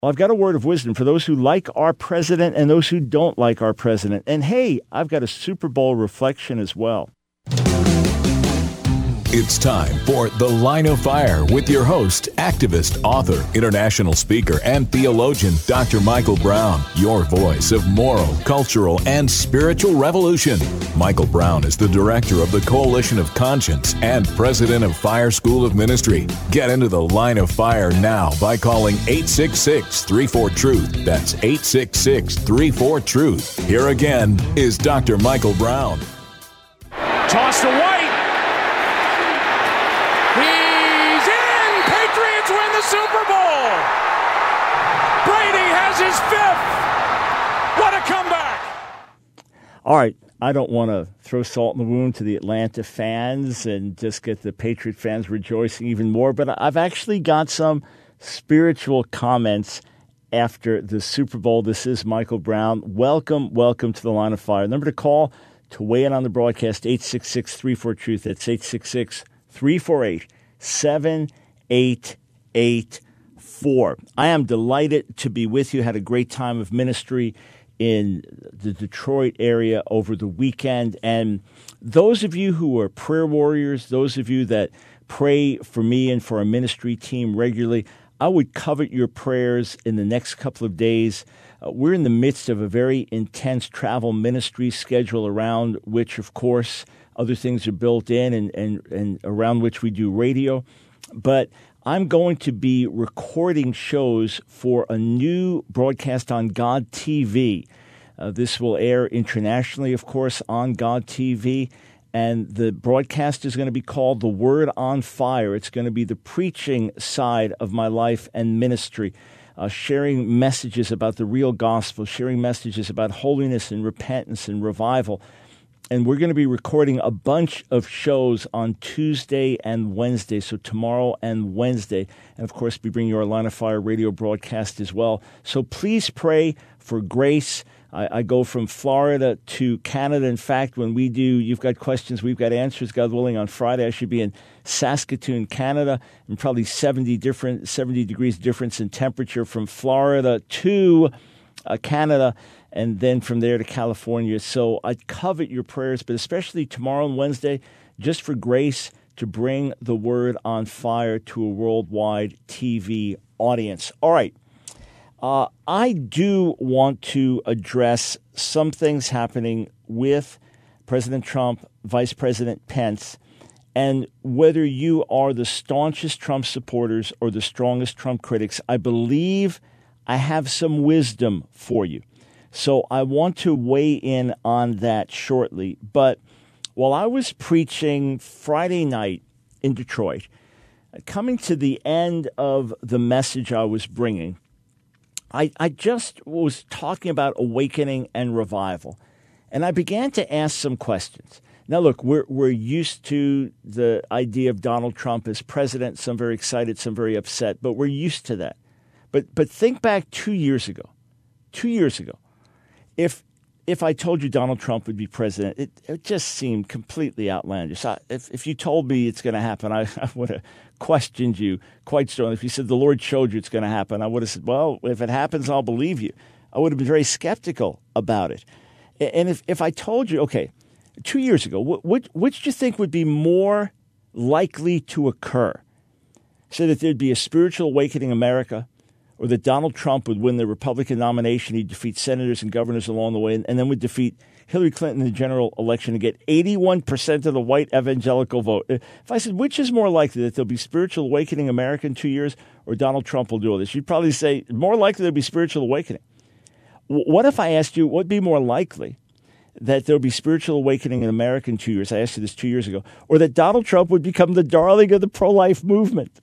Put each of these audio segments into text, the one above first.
Well, I've got a word of wisdom for those who like our president and those who don't like our president. And hey, I've got a Super Bowl reflection as well. It's time for The Line of Fire with your host, activist, author, international speaker, and theologian, Dr. Michael Brown, your voice of moral, cultural, and spiritual revolution. Michael Brown is the director of the Coalition of Conscience and president of Fire School of Ministry. Get into The Line of Fire now by calling 866-34-TRUTH. That's 866-34-TRUTH. Here again is Dr. Michael Brown. Toss to White. He's in! Patriots win the Super Bowl! Brady has his fifth! What a comeback! All right, I don't want to throw salt in the wound to the Atlanta fans and just get the Patriot fans rejoicing even more, but I've actually got some spiritual comments after the Super Bowl. This is Michael Brown. Welcome to the Line of Fire. Number to call to weigh in on the broadcast, 866-34-TRUTH. That's 866-348-7884. I am delighted to be with you. Had a great time of ministry in the Detroit area over the weekend. And those of you who are prayer warriors, those of you that pray for me and for our ministry team regularly, I would covet your prayers in the next couple of days. We're in the midst of a very intense travel ministry schedule around which, of course, other things are built in and around which we do radio. But I'm going to be recording shows for a new broadcast on God TV. This will air internationally, of course, on God TV. And the broadcast is going to be called The Word on Fire. It's going to be the preaching side of my life and ministry, sharing messages about the real gospel, sharing messages about holiness and repentance and revival. And we're going to be recording a bunch of shows on Tuesday and Wednesday, so tomorrow and Wednesday. And, of course, we bring you our Line of Fire radio broadcast as well. So please pray for grace. I go from Florida to Canada. In fact, when we do You've Got Questions, We've Got Answers, God willing, on Friday, I should be in Saskatoon, Canada, and probably 70 degrees difference in temperature from Florida to Canada, and then from there to California. So I covet your prayers, but especially tomorrow and Wednesday, just for grace to bring the Word on Fire to a worldwide TV audience. All right. I do want to address some things happening with President Trump, Vice President Pence, and whether you are the staunchest Trump supporters or the strongest Trump critics, I believe I have some wisdom for you. So I want to weigh in on that shortly. But while I was preaching Friday night in Detroit, coming to the end of the message I was bringing, I just was talking about awakening and revival. And I began to ask some questions. Now, look, we're used to the idea of Donald Trump as president. Some very excited, some very upset, but we're used to that. But think back 2 years ago. 2 years ago, if I told you Donald Trump would be president, it just seemed completely outlandish. If you told me it's going to happen, I would have questioned you quite strongly. If you said the Lord showed you it's going to happen, I would have said, well, if it happens, I'll believe you. I would have been very skeptical about it. And if I told you, okay, 2 years ago, which do you think would be more likely to occur? So that there'd be a spiritual awakening in America, or that Donald Trump would win the Republican nomination, he'd defeat senators and governors along the way, and then would defeat Hillary Clinton in the general election and get 81% of the white evangelical vote. If I said, which is more likely, that there'll be spiritual awakening in America in 2 years, or Donald Trump will do all this? You'd probably say, more likely there'll be spiritual awakening. What if I asked you, what would be more likely, that there'll be spiritual awakening in America in 2 years? I asked you this 2 years ago. Or that Donald Trump would become the darling of the pro-life movement?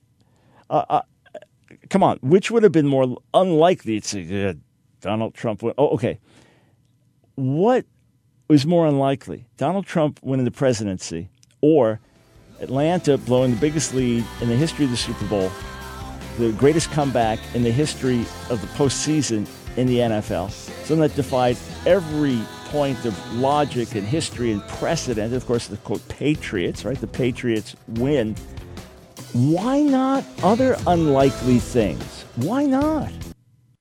Come on, which would have been more unlikely? It's Donald Trump. Okay. What was more unlikely? Donald Trump winning the presidency, or Atlanta blowing the biggest lead in the history of the Super Bowl, the greatest comeback in the history of the postseason in the NFL, something that defied every point of logic and history and precedent. Of course, the quote Patriots, right? The Patriots win. Why not other unlikely things? Why not?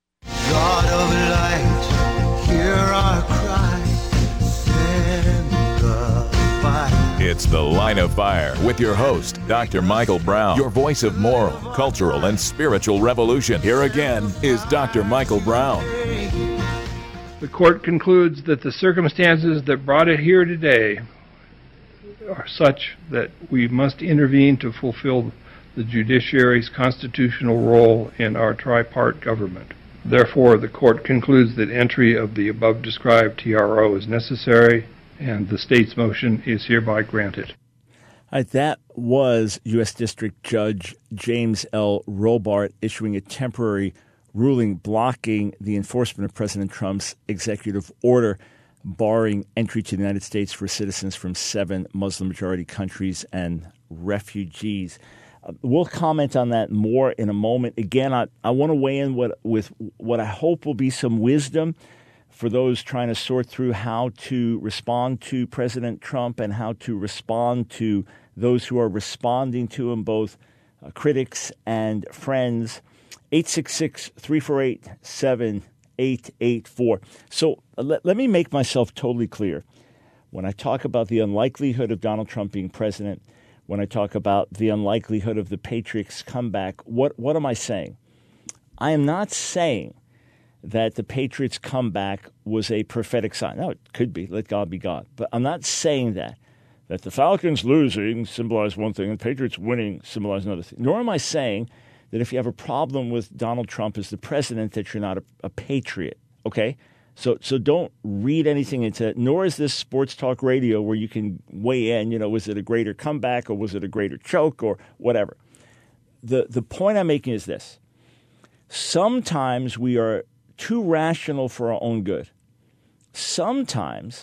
It's The Line of Fire with your host, Dr. Michael Brown, your voice of moral, cultural, and spiritual revolution. Here again is Dr. Michael Brown. The court concludes that the circumstances that brought it here today are such that we must intervene to fulfill the judiciary's constitutional role in our tripart government. Therefore, the court concludes that entry of the above-described TRO is necessary, and the state's motion is hereby granted. All right, that was U.S. District Judge James L. Robart issuing a temporary ruling blocking the enforcement of President Trump's executive order barring entry to the United States for citizens from 7 Muslim-majority countries and refugees. We'll comment on that more in a moment. Again, I want to weigh in with what I hope will be some wisdom for those trying to sort through how to respond to President Trump and how to respond to those who are responding to him, both critics and friends. 866-348-7884. So let me make myself totally clear. When I talk about the unlikelihood of Donald Trump being president, when I talk about the unlikelihood of the Patriots' comeback, what am I saying? I am not saying that the Patriots' comeback was a prophetic sign. No, it could be. Let God be God. But I'm not saying that the Falcons losing symbolized one thing and the Patriots winning symbolized another thing. Nor am I saying that if you have a problem with Donald Trump as the president, that you're not a patriot, okay? So don't read anything into it, nor is this sports talk radio where you can weigh in, was it a greater comeback or was it a greater choke or whatever. The point I'm making is this. Sometimes we are too rational for our own good. Sometimes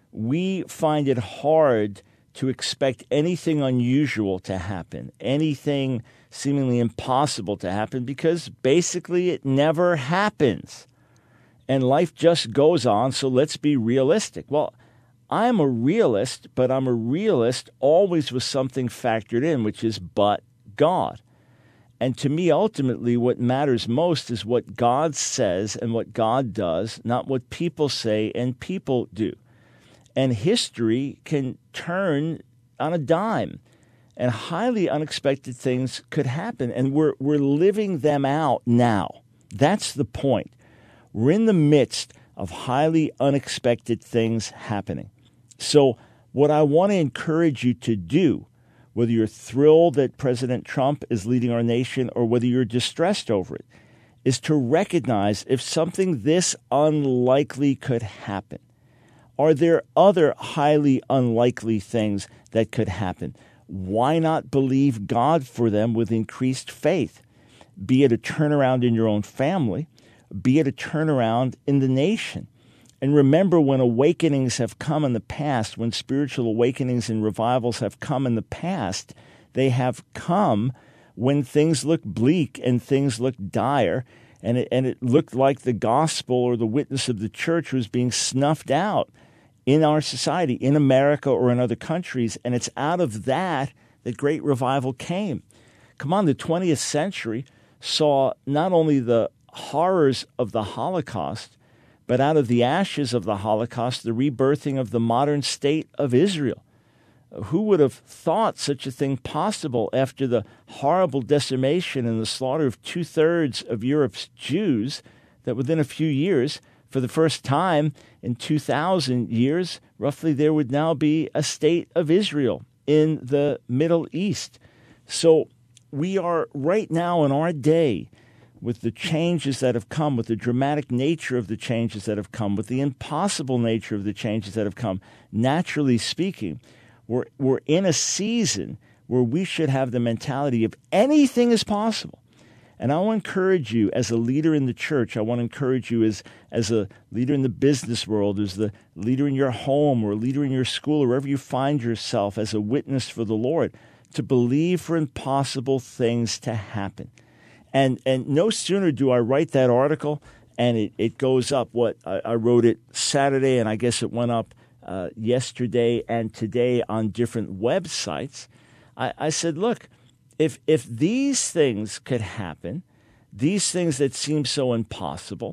we find it hard to expect anything unusual to happen, anything seemingly impossible to happen, because basically it never happens. And life just goes on, so let's be realistic. Well, I'm a realist, but I'm a realist always with something factored in, which is but God. And to me, ultimately, what matters most is what God says and what God does, not what people say and people do. And history can turn on a dime. And highly unexpected things could happen, and we're living them out now. That's the point. We're in the midst of highly unexpected things happening. So what I want to encourage you to do, whether you're thrilled that President Trump is leading our nation or whether you're distressed over it, is to recognize if something this unlikely could happen. Are there other highly unlikely things that could happen? Why not believe God for them with increased faith? Be it a turnaround in your own family, be it a turnaround in the nation. And remember, when awakenings have come in the past, when spiritual awakenings and revivals have come in the past, they have come when things look bleak and things look dire, and it looked like the gospel or the witness of the church was being snuffed out in our society, in America or in other countries, and it's out of that great revival came. Come on, the 20th century saw not only the horrors of the Holocaust, but out of the ashes of the Holocaust, the rebirthing of the modern state of Israel. Who would have thought such a thing possible after the horrible decimation and the slaughter of 2/3 of Europe's Jews, that within a few years, for the first time in 2,000 years, roughly, there would now be a state of Israel in the Middle East. So we are right now in our day, with the changes that have come, with the dramatic nature of the changes that have come, with the impossible nature of the changes that have come, naturally speaking, we're in a season where we should have the mentality of anything is possible. And I want to encourage you as a leader in the church, I want to encourage you as a leader in the business world, as the leader in your home or a leader in your school, or wherever you find yourself as a witness for the Lord, to believe for impossible things to happen. And no sooner do I write that article and it goes up. I wrote it Saturday, and I guess it went up yesterday and today on different websites. I said, look, if these things could happen, these things that seem so impossible,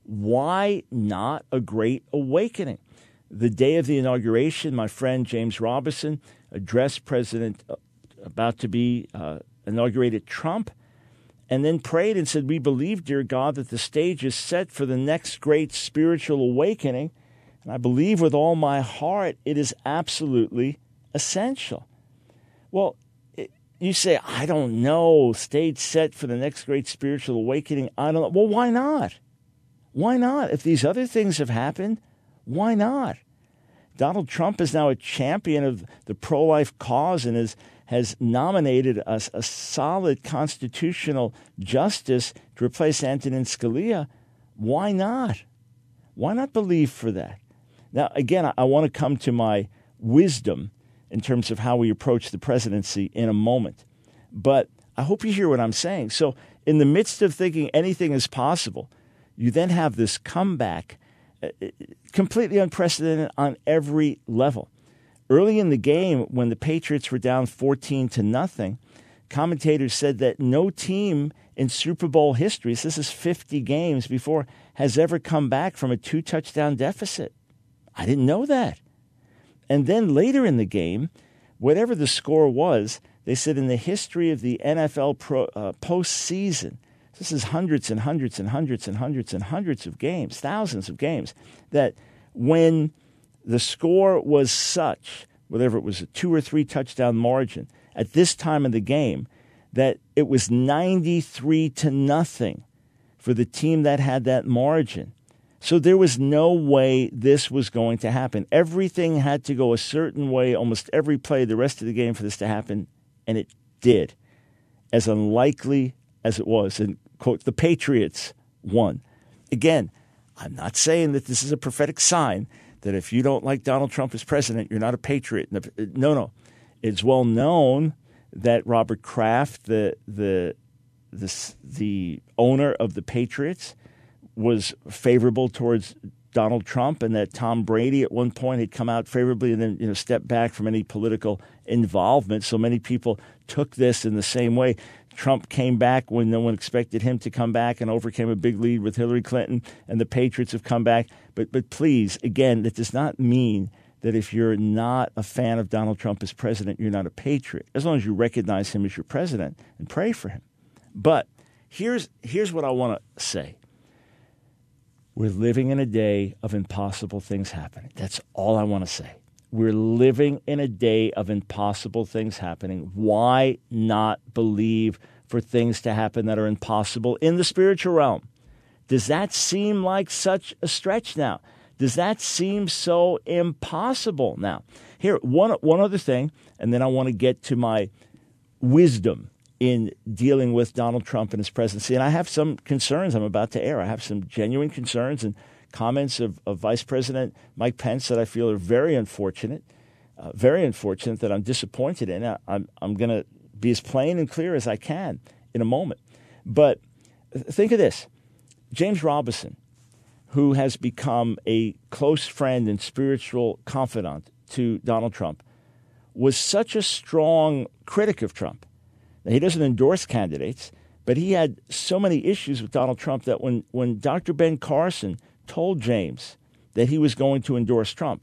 why not a great awakening? The day of the inauguration, my friend James Robison addressed President about to be inaugurated Trump, and then prayed and said, "We believe, dear God, that the stage is set for the next great spiritual awakening. And I believe with all my heart it is absolutely essential." Well, you say, "I don't know, stage set for the next great spiritual awakening. I don't know." Well, why not? Why not? If these other things have happened, why not? Donald Trump is now a champion of the pro-life cause and has nominated a solid constitutional justice to replace Antonin Scalia. Why not? Why not believe for that? Now, again, I want to come to my wisdom in terms of how we approach the presidency in a moment. But I hope you hear what I'm saying. So in the midst of thinking anything is possible, you then have this comeback, completely unprecedented on every level. Early in the game, when the Patriots were down 14-0, commentators said that no team in Super Bowl history, so this is 50 games before, has ever come back from a 2-touchdown deficit. I didn't know that. And then later in the game, whatever the score was, they said in the history of the NFL postseason, this is hundreds and hundreds and hundreds and hundreds and hundreds of games, thousands of games, that when the score was such, whatever it was, a 2 or 3 touchdown margin at this time of the game, that it was 93-0 for the team that had that margin. So there was no way this was going to happen. Everything had to go a certain way, almost every play, the rest of the game for this to happen, and it did, as unlikely as it was. And, quote, the Patriots won. Again, I'm not saying that this is a prophetic sign that if you don't like Donald Trump as president, you're not a patriot. No. It's well known that Robert Kraft, the owner of the Patriots, was favorable towards Donald Trump, and that Tom Brady at one point had come out favorably and then stepped back from any political involvement. So many people took this in the same way. Trump came back when no one expected him to come back and overcame a big lead with Hillary Clinton, and the Patriots have come back. But please, again, that does not mean that if you're not a fan of Donald Trump as president, you're not a patriot, as long as you recognize him as your president and pray for him. But here's what I want to say. We're living in a day of impossible things happening. That's all I want to say. We're living in a day of impossible things happening. Why not believe for things to happen that are impossible in the spiritual realm? Does that seem like such a stretch now? Does that seem so impossible now? Here, one other thing, and then I want to get to my wisdom in dealing with Donald Trump and his presidency. And I have some concerns I'm about to air. I have some genuine concerns and comments of Vice President Mike Pence that I feel are very unfortunate that I'm disappointed in. I'm going to be as plain and clear as I can in a moment. But think of this. James Robison, who has become a close friend and spiritual confidant to Donald Trump, was such a strong critic of Trump. Now, he doesn't endorse candidates, but he had so many issues with Donald Trump that when Dr. Ben Carson told James that he was going to endorse Trump,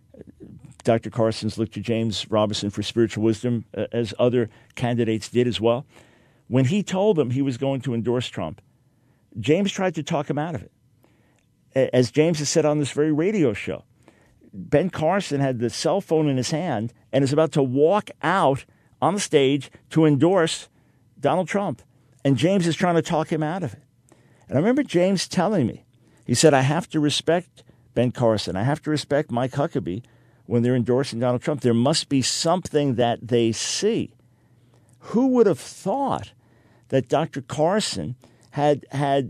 Dr. Carson's looked to James Robison for spiritual wisdom, as other candidates did as well. When he told him he was going to endorse Trump, James tried to talk him out of it. As James has said on this very radio show, Ben Carson had the cell phone in his hand and is about to walk out on the stage to endorse Donald Trump. And James is trying to talk him out of it. And I remember James telling me, he said, I have to respect Ben Carson. I have to respect Mike Huckabee when they're endorsing Donald Trump. There must be something that they see. Who would have thought that Dr. Carson had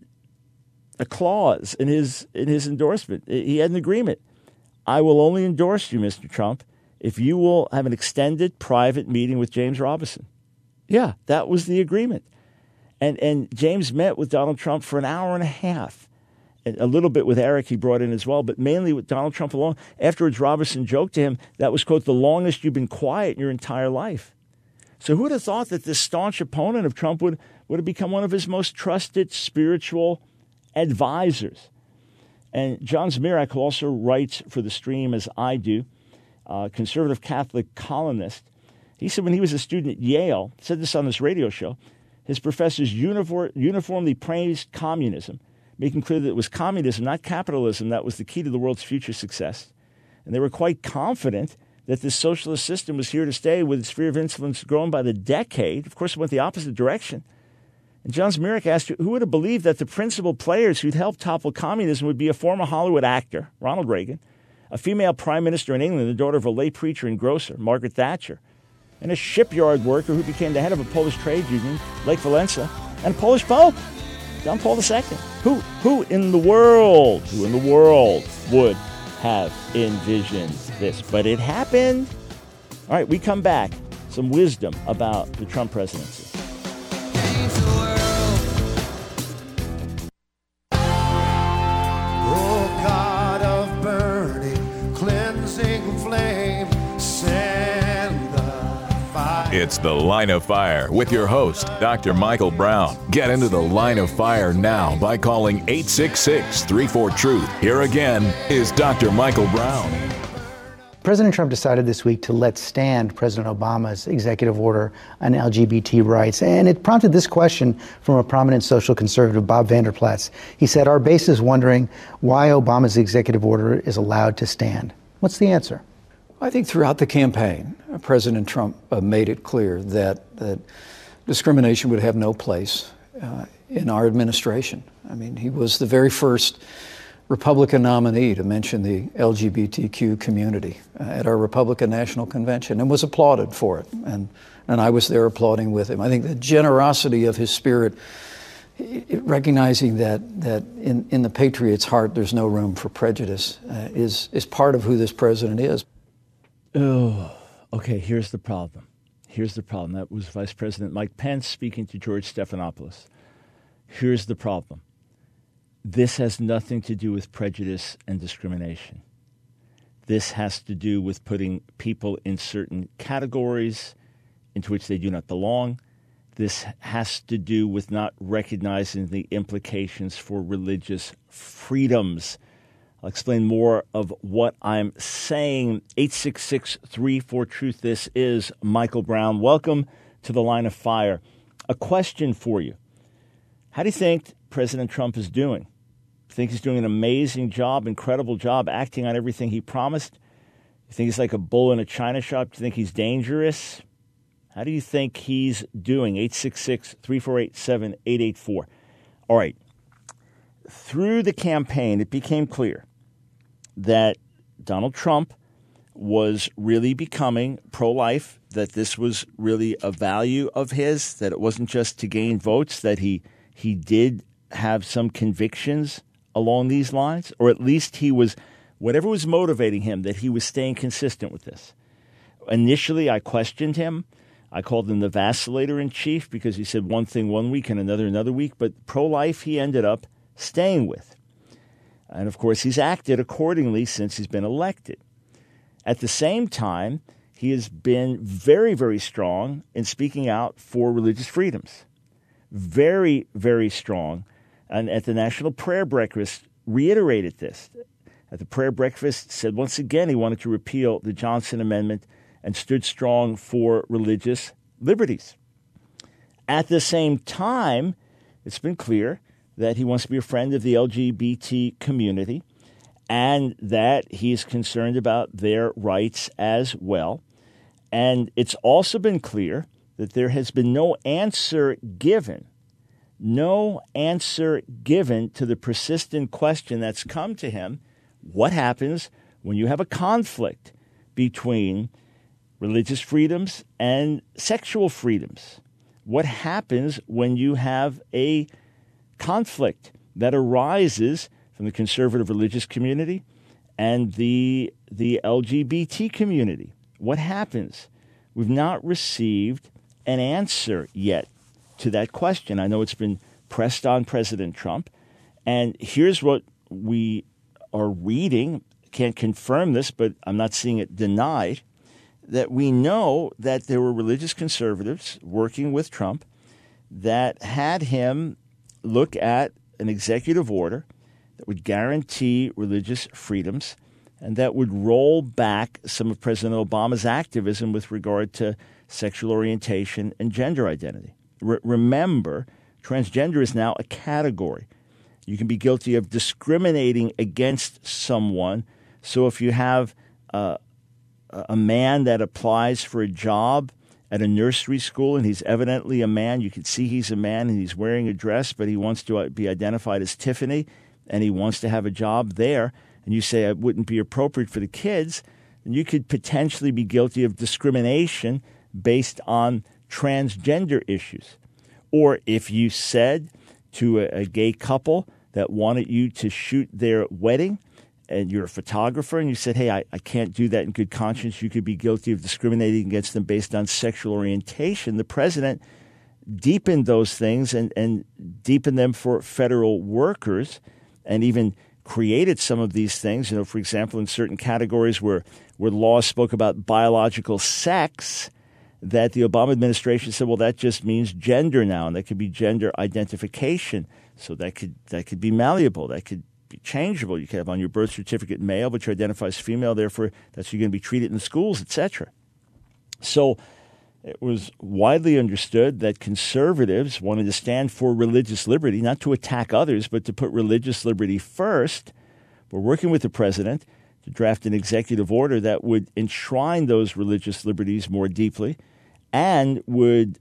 a clause in his endorsement? He had an agreement. I will only endorse you, Mr. Trump, if you will have an extended private meeting with James Robison. Yeah, that was the agreement. And James met with Donald Trump for an hour and a half. A little bit with Eric he brought in as well, but mainly with Donald Trump alone. Afterwards, Robison joked to him, that was, quote, the longest you've been quiet in your entire life. So who would have thought that this staunch opponent of Trump would have become one of his most trusted spiritual advisors? And John Zmirak, who also writes for The Stream as I do, conservative Catholic columnist. He said when he was a student at Yale, said this on this radio show, his professors uniformly praised communism, making clear that it was communism, not capitalism, that was the key to the world's future success. And they were quite confident that this socialist system was here to stay, with its sphere of influence growing by the decade. Of course, it went the opposite direction. And John Zmirak asked, who would have believed that the principal players who'd helped topple communism would be a former Hollywood actor, Ronald Reagan, a female prime minister in England, the daughter of a lay preacher and grocer, Margaret Thatcher, and a shipyard worker who became the head of a Polish trade union, Lech Walesa, and a Polish Pope, John Paul II. Who in the world would have envisioned this? But it happened. All right, we come back. Some wisdom about the Trump presidency. It's The Line of Fire with your host, Dr. Michael Brown. Get into the Line of Fire now by calling 866-34-TRUTH. Here again is Dr. Michael Brown. President Trump decided this week to let stand President Obama's executive order on LGBT rights. And it prompted this question from a prominent social conservative, Bob Vander Plaats. He said, our base is wondering why Obama's executive order is allowed to stand. What's the answer? I think throughout the campaign, President Trump made it clear that discrimination would have no place in our administration. I mean, he was the very first Republican nominee to mention the LGBTQ community at our Republican National Convention and was applauded for it. And I was there applauding with him. I think the generosity of his spirit, recognizing that in the patriot's heart there's no room for prejudice, is part of who this president is. Oh, okay, here's the problem. That was Vice President Mike Pence speaking to George Stephanopoulos. Here's the problem. This has nothing to do with prejudice and discrimination. This has to do with putting people in certain categories into which they do not belong. This has to do with not recognizing the implications for religious freedoms. I'll explain more of what I'm saying. 866-34-TRUTH. This is Michael Brown. Welcome to the Line of Fire. A question for you. How do you think President Trump is doing? You think he's doing an amazing job, incredible job, acting on everything he promised? You think he's like a bull in a china shop? Do you think he's dangerous? How do you think he's doing? 866-348-7884. All right. Through the campaign, it became clear that Donald Trump was really becoming pro-life, that this was really a value of his, that it wasn't just to gain votes, that he did have some convictions along these lines, or at least he was, whatever was motivating him, that he was staying consistent with this. Initially, I questioned him. I called him the vacillator in chief because he said one thing one week and another week, but pro-life he ended up staying with. And of course, he's acted accordingly since he's been elected. At the same time, he has been very, very strong in speaking out for religious freedoms. Very, very strong. And at the National Prayer Breakfast, reiterated this. At the prayer breakfast, said once again he wanted to repeal the Johnson Amendment and stood strong for religious liberties. At the same time, it's been clear that he wants to be a friend of the LGBT community and that he's concerned about their rights as well. And it's also been clear that there has been no answer given to the persistent question that's come to him: what happens when you have a conflict between religious freedoms and sexual freedoms? What happens when you have a conflict that arises from the conservative religious community and the LGBT community? What happens? We've not received an answer yet to that question. I know it's been pressed on President Trump, and here's what we are reading. Can't confirm this, but I'm not seeing it denied, that we know that there were religious conservatives working with Trump that had him look at an executive order that would guarantee religious freedoms and that would roll back some of President Obama's activism with regard to sexual orientation and gender identity. Remember, transgender is now a category. You can be guilty of discriminating against someone. So if you have a man that applies for a job at a nursery school and he's evidently a man, you can see he's a man and he's wearing a dress, but he wants to be identified as Tiffany and he wants to have a job there, and you say it wouldn't be appropriate for the kids, then you could potentially be guilty of discrimination based on transgender issues. Or if you said to a gay couple that wanted you to shoot their wedding, and you're a photographer, and you said, hey, I can't do that in good conscience, you could be guilty of discriminating against them based on sexual orientation. The president deepened those things and deepened them for federal workers, and even created some of these things. You know, for example, in certain categories where laws spoke about biological sex, that the Obama administration said, well, that just means gender now, and that could be gender identification. So that could be malleable. That could be changeable. You could have on your birth certificate male, but you identify as female. Therefore, that's how you're going to be treated in the schools, etc. So it was widely understood that conservatives wanted to stand for religious liberty, not to attack others, but to put religious liberty first. We're working with the president to draft an executive order that would enshrine those religious liberties more deeply and would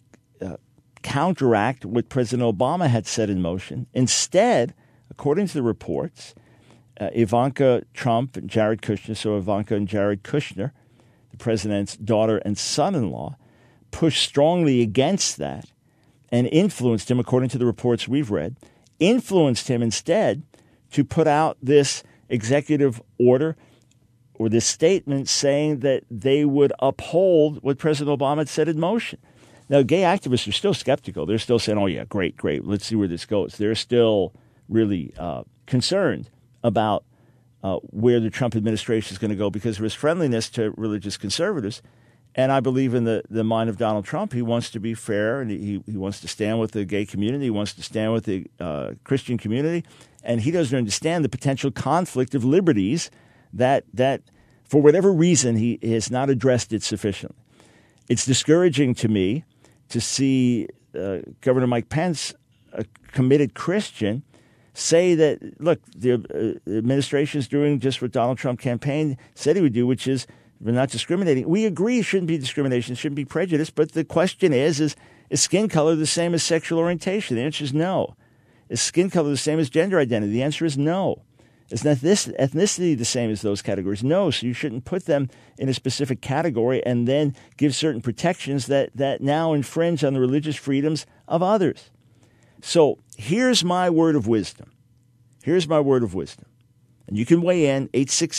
counteract what President Obama had set in motion. Instead, according to the reports, Ivanka Trump and Jared Kushner, so Ivanka and Jared Kushner, the president's daughter and son-in-law, pushed strongly against that and influenced him, according to the reports we've read, influenced him instead to put out this executive order or this statement saying that they would uphold what President Obama had set in motion. Now, gay activists are still skeptical. They're still saying, oh, yeah, great, let's see where this goes. They're still really concerned about where the Trump administration is going to go because of his friendliness to religious conservatives. And I believe in the mind of Donald Trump. He wants to be fair, and he wants to stand with the gay community. He wants to stand with the Christian community. And he doesn't understand the potential conflict of liberties that for whatever reason, he has not addressed it sufficiently. It's discouraging to me to see Governor Mike Pence, a committed Christian, say that, look, the administration is doing just what Donald Trump campaign said he would do, which is we're not discriminating. We agree it shouldn't be discrimination, it shouldn't be prejudice, but the question is skin color the same as sexual orientation? The answer is no. Is skin color the same as gender identity? The answer is no. Is ethnicity the same as those categories? No, so you shouldn't put them in a specific category and then give certain protections that now infringe on the religious freedoms of others. So here's my word of wisdom. Here's my word of wisdom. And you can weigh in,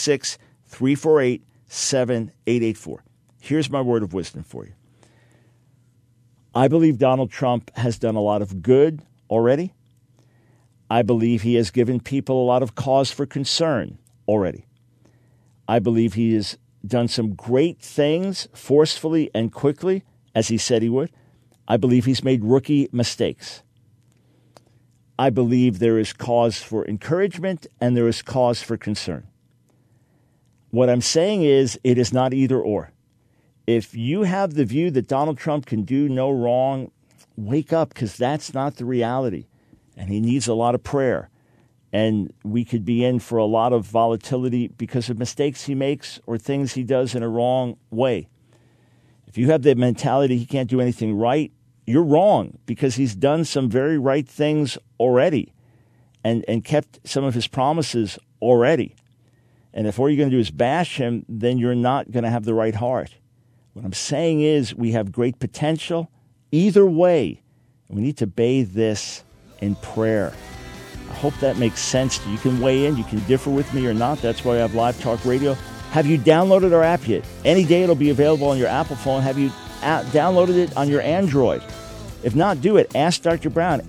866-348-7884. Here's my word of wisdom for you. I believe Donald Trump has done a lot of good already. I believe he has given people a lot of cause for concern already. I believe he has done some great things forcefully and quickly, as he said he would. I believe he's made rookie mistakes. I believe there is cause for encouragement and there is cause for concern. What I'm saying is it is not either or. If you have the view that Donald Trump can do no wrong, wake up, because that's not the reality. And he needs a lot of prayer. And we could be in for a lot of volatility because of mistakes he makes or things he does in a wrong way. If you have the mentality he can't do anything right, you're wrong, because he's done some very right things already and kept some of his promises already. And if all you're going to do is bash him, then you're not going to have the right heart. What I'm saying is we have great potential either way. We need to bathe this in prayer. I hope that makes sense to you. You can weigh in. You can differ with me or not. That's why I have Live Talk Radio. Have you downloaded our app yet? Any day it'll be available on your Apple phone. Have you downloaded it on your Android? If not, do it. Ask Dr. Brown,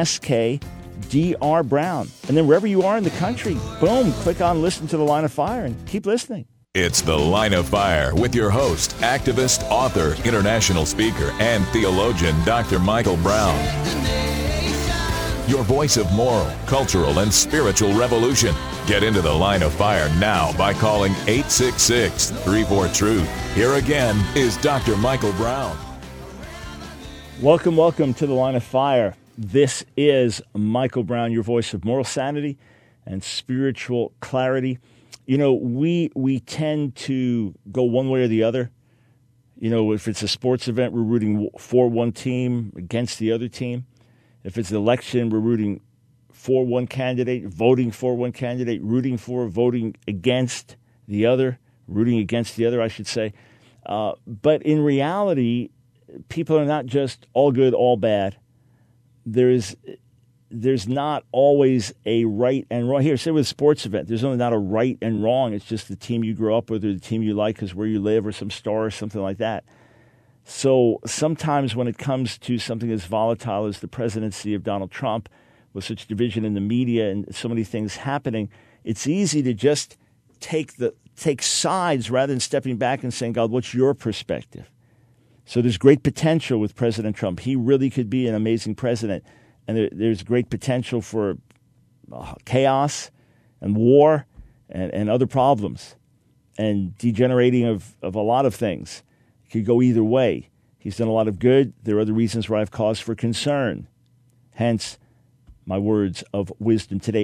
AskDr Brown. And then wherever you are in the country, boom, click on Listen to the Line of Fire and keep listening. It's The Line of Fire with your host, activist, author, international speaker, and theologian, Dr. Michael Brown. your voice of moral, cultural, and spiritual revolution. Get into the Line of Fire now by calling 866-34-TRUTH. Here again is Dr. Michael Brown. Welcome to the Line of Fire. This is Michael Brown, your voice of moral sanity and spiritual clarity. You know, we tend to go one way or the other. You know, if it's a sports event, we're rooting for one team against the other team. If it's an election, we're rooting for one candidate, voting for one candidate, voting against the other, rooting against the other, I should say. But in reality, people are not just all good, all bad. There's not always a right and wrong. Here, say with a sports event, there's only not a right and wrong. It's just the team you grew up with or the team you like because where you live or some star or something like that. So sometimes when it comes to something as volatile as the presidency of Donald Trump, with such division in the media and so many things happening, it's easy to just take sides rather than stepping back and saying, God, what's your perspective? So there's great potential with President Trump. He really could be an amazing president. And there's great potential for chaos and war and other problems and degenerating of a lot of things. It could go either way. He's done a lot of good. There are other reasons where I have cause for concern. Hence, my words of wisdom today.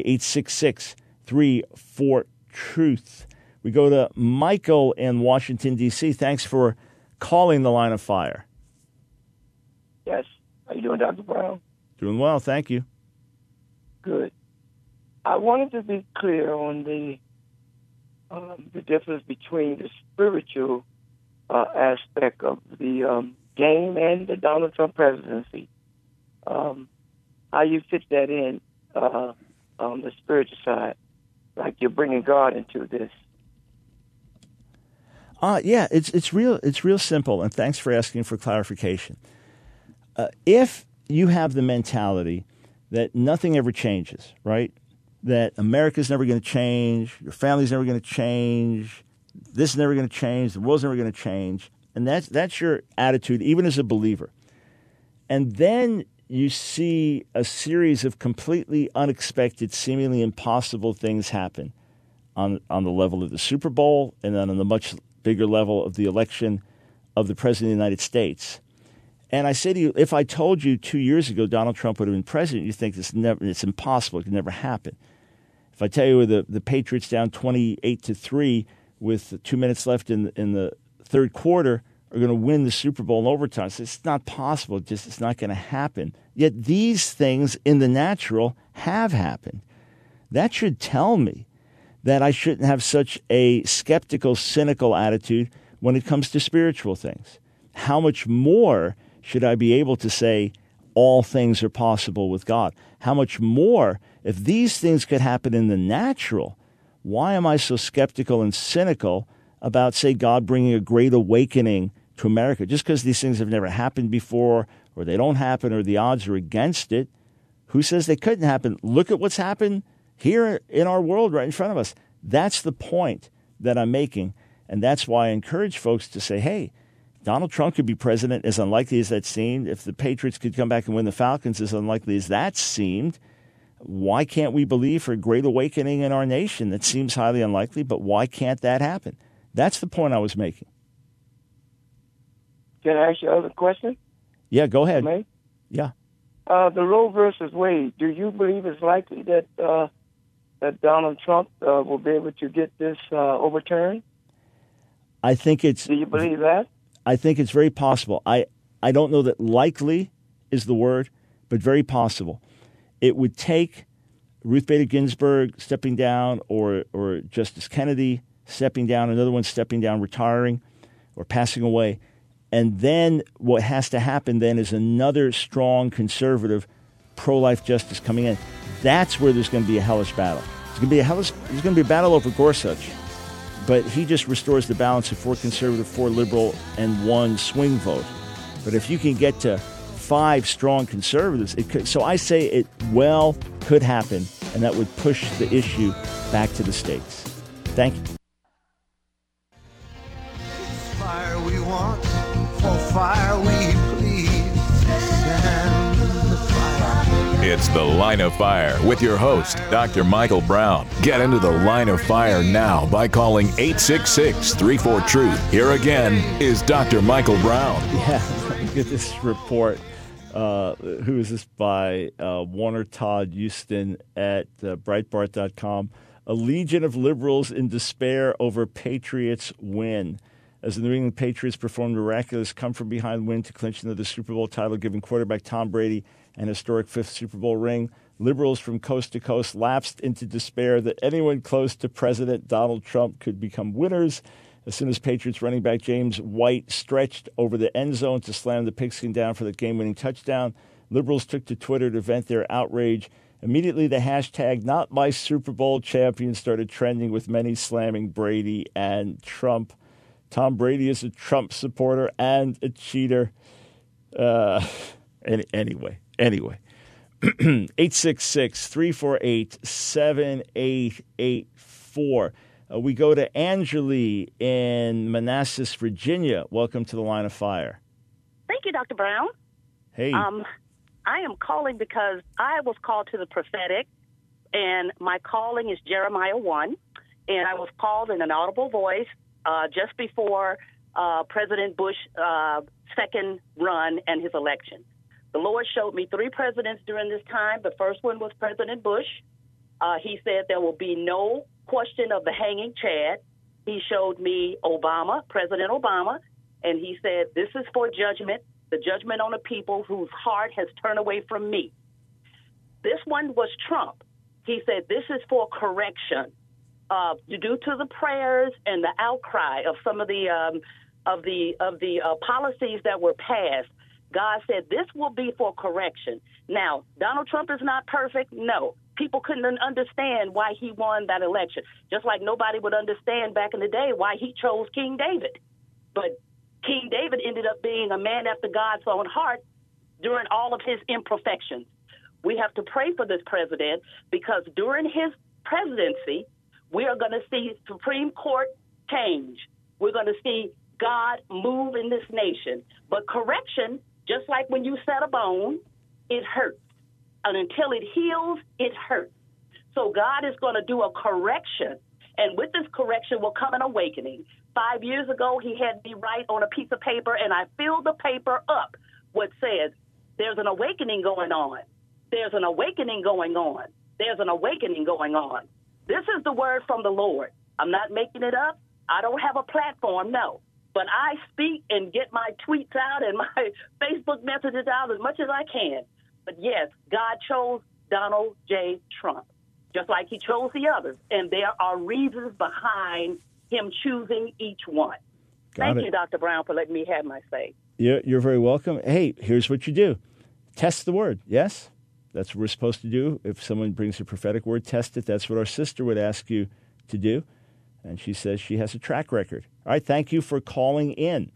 866-34-TRUTH. We go to Michael in Washington, D.C. Thanks for calling the Line of Fire. Yes. How you doing, Dr. Brown? Doing well, thank you. Good. I wanted to be clear on the difference between the spiritual aspect of the game and the Donald Trump presidency. How you fit that in on the spiritual side, like you're bringing God into this. Yeah, it's real simple, and thanks for asking for clarification. If you have the mentality that nothing ever changes, right? That America's never going to change, your family's never going to change, this is never going to change, the world's never going to change, and that's your attitude, even as a believer. And then you see a series of completely unexpected, seemingly impossible things happen on the level of the Super Bowl and then on the much bigger level of the election of the President of the United States. And I say to you, if I told you 2 years ago Donald Trump would have been president, you think it's impossible. It could never happen. If I tell you the Patriots down 28-3 with 2 minutes left in the third quarter are going to win the Super Bowl in overtime, so it's not possible. It's not going to happen. Yet these things in the natural have happened. That should tell me that I shouldn't have such a skeptical, cynical attitude when it comes to spiritual things. How much more should I be able to say all things are possible with God? How much more, if these things could happen in the natural, why am I so skeptical and cynical about, say, God bringing a great awakening to America? Just because these things have never happened before, or they don't happen, or the odds are against it, who says they couldn't happen? Look at what's happened here in our world right in front of us. That's the point that I'm making, and that's why I encourage folks to say, hey, Donald Trump could be president, as unlikely as that seemed. If the Patriots could come back and win the Falcons, as unlikely as that seemed, why can't we believe for a great awakening in our nation? That seems highly unlikely, but why can't that happen? That's the point I was making. Can I ask you another question? Yeah, go ahead. May? Yeah. The Roe versus Wade, do you believe it's likely that Donald Trump will be able to get this overturned? I think it's... Do you believe that? I think it's very possible. I don't know that likely is the word, but very possible. It would take Ruth Bader Ginsburg stepping down or Justice Kennedy stepping down, another one stepping down, retiring or passing away. And then what has to happen then is another strong conservative pro-life justice coming in. That's where there's going to be a hellish battle. There's going to be a battle over Gorsuch, but he just restores the balance of 4 conservative, 4 liberal, and 1 swing vote. But if you can get to 5 strong conservatives, it could. So I say it well could happen, and that would push the issue back to the states. Thank you. It's fire we want, for fire we please. Stand in the fire. It's The Line of Fire with your host, Dr. Michael Brown. Get into the Line of Fire now by calling 866-34-TRUTH. Here again is Dr. Michael Brown. Yeah, get this report. Who is this by? Warner Todd Houston at Breitbart.com. A legion of liberals in despair over Patriots win. As the New England Patriots performed a miraculous come-from-behind win to clinch another Super Bowl title, giving quarterback Tom Brady an historic fifth Super Bowl ring, liberals from coast to coast lapsed into despair that anyone close to President Donald Trump could become winners. As soon as Patriots running back James White stretched over the end zone to slam the pigskin down for the game-winning touchdown, liberals took to Twitter to vent their outrage. Immediately, the hashtag Not My Super Bowl Champion started trending, with many slamming Brady and Trump. Tom Brady is a Trump supporter and a cheater. Anyway. 866-348-7884. We go to Angeli in Manassas, Virginia. Welcome to the Line of Fire. Thank you, Dr. Brown. Hey. I am calling because I was called to the prophetic, and my calling is Jeremiah 1, and I was called in an audible voice just before President Bush's second run and his election. The Lord showed me three presidents during this time. The first one was President Bush. He said there will be no question of the hanging Chad. He showed me Obama, President Obama, and he said, this is for judgment, the judgment on a people whose heart has turned away from me. This one was Trump. He said, this is for correction. Due to the prayers and the outcry of some of the policies that were passed, God said this will be for correction. Now, Donald Trump is not perfect. No. People couldn't understand why he won that election, just like nobody would understand back in the day why he chose King David. But King David ended up being a man after God's own heart during all of his imperfections. We have to pray for this president because during his presidency, we are going to see Supreme Court change. We're going to see God move in this nation. But correction, just like when you set a bone, it hurts. And until it heals, it hurts. So God is going to do a correction. And with this correction will come an awakening. 5 years ago, he had me write on a piece of paper, and I filled the paper up what says, there's an awakening going on. There's an awakening going on. There's an awakening going on. This is the word from the Lord. I'm not making it up. I don't have a platform, no. But I speak and get my tweets out and my Facebook messages out as much as I can. But yes, God chose Donald J. Trump, just like he chose the others. And there are reasons behind him choosing each one. Thank you, Dr. Brown, for letting me have my say. You're very welcome. Hey, here's what you do. Test the word, yes? That's what we're supposed to do. If someone brings a prophetic word, test it. That's what our sister would ask you to do. And she says she has a track record. All right, thank you for calling in.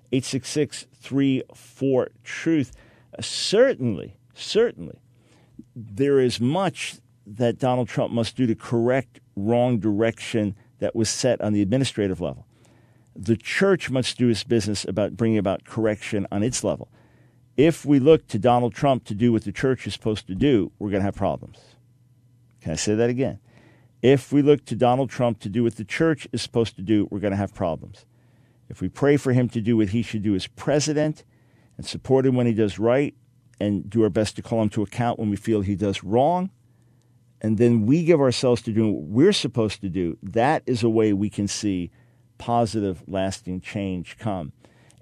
866-34-TRUTH. Certainly, there is much that Donald Trump must do to correct wrong direction that was set on the administrative level. The church must do its business about bringing about correction on its level. If we look to Donald Trump to do what the church is supposed to do, we're going to have problems. Can I say that again? If we look to Donald Trump to do what the church is supposed to do, we're going to have problems. If we pray for him to do what he should do as president and support him when he does right and do our best to call him to account when we feel he does wrong, and then we give ourselves to doing what we're supposed to do, that is a way we can see positive, lasting change come.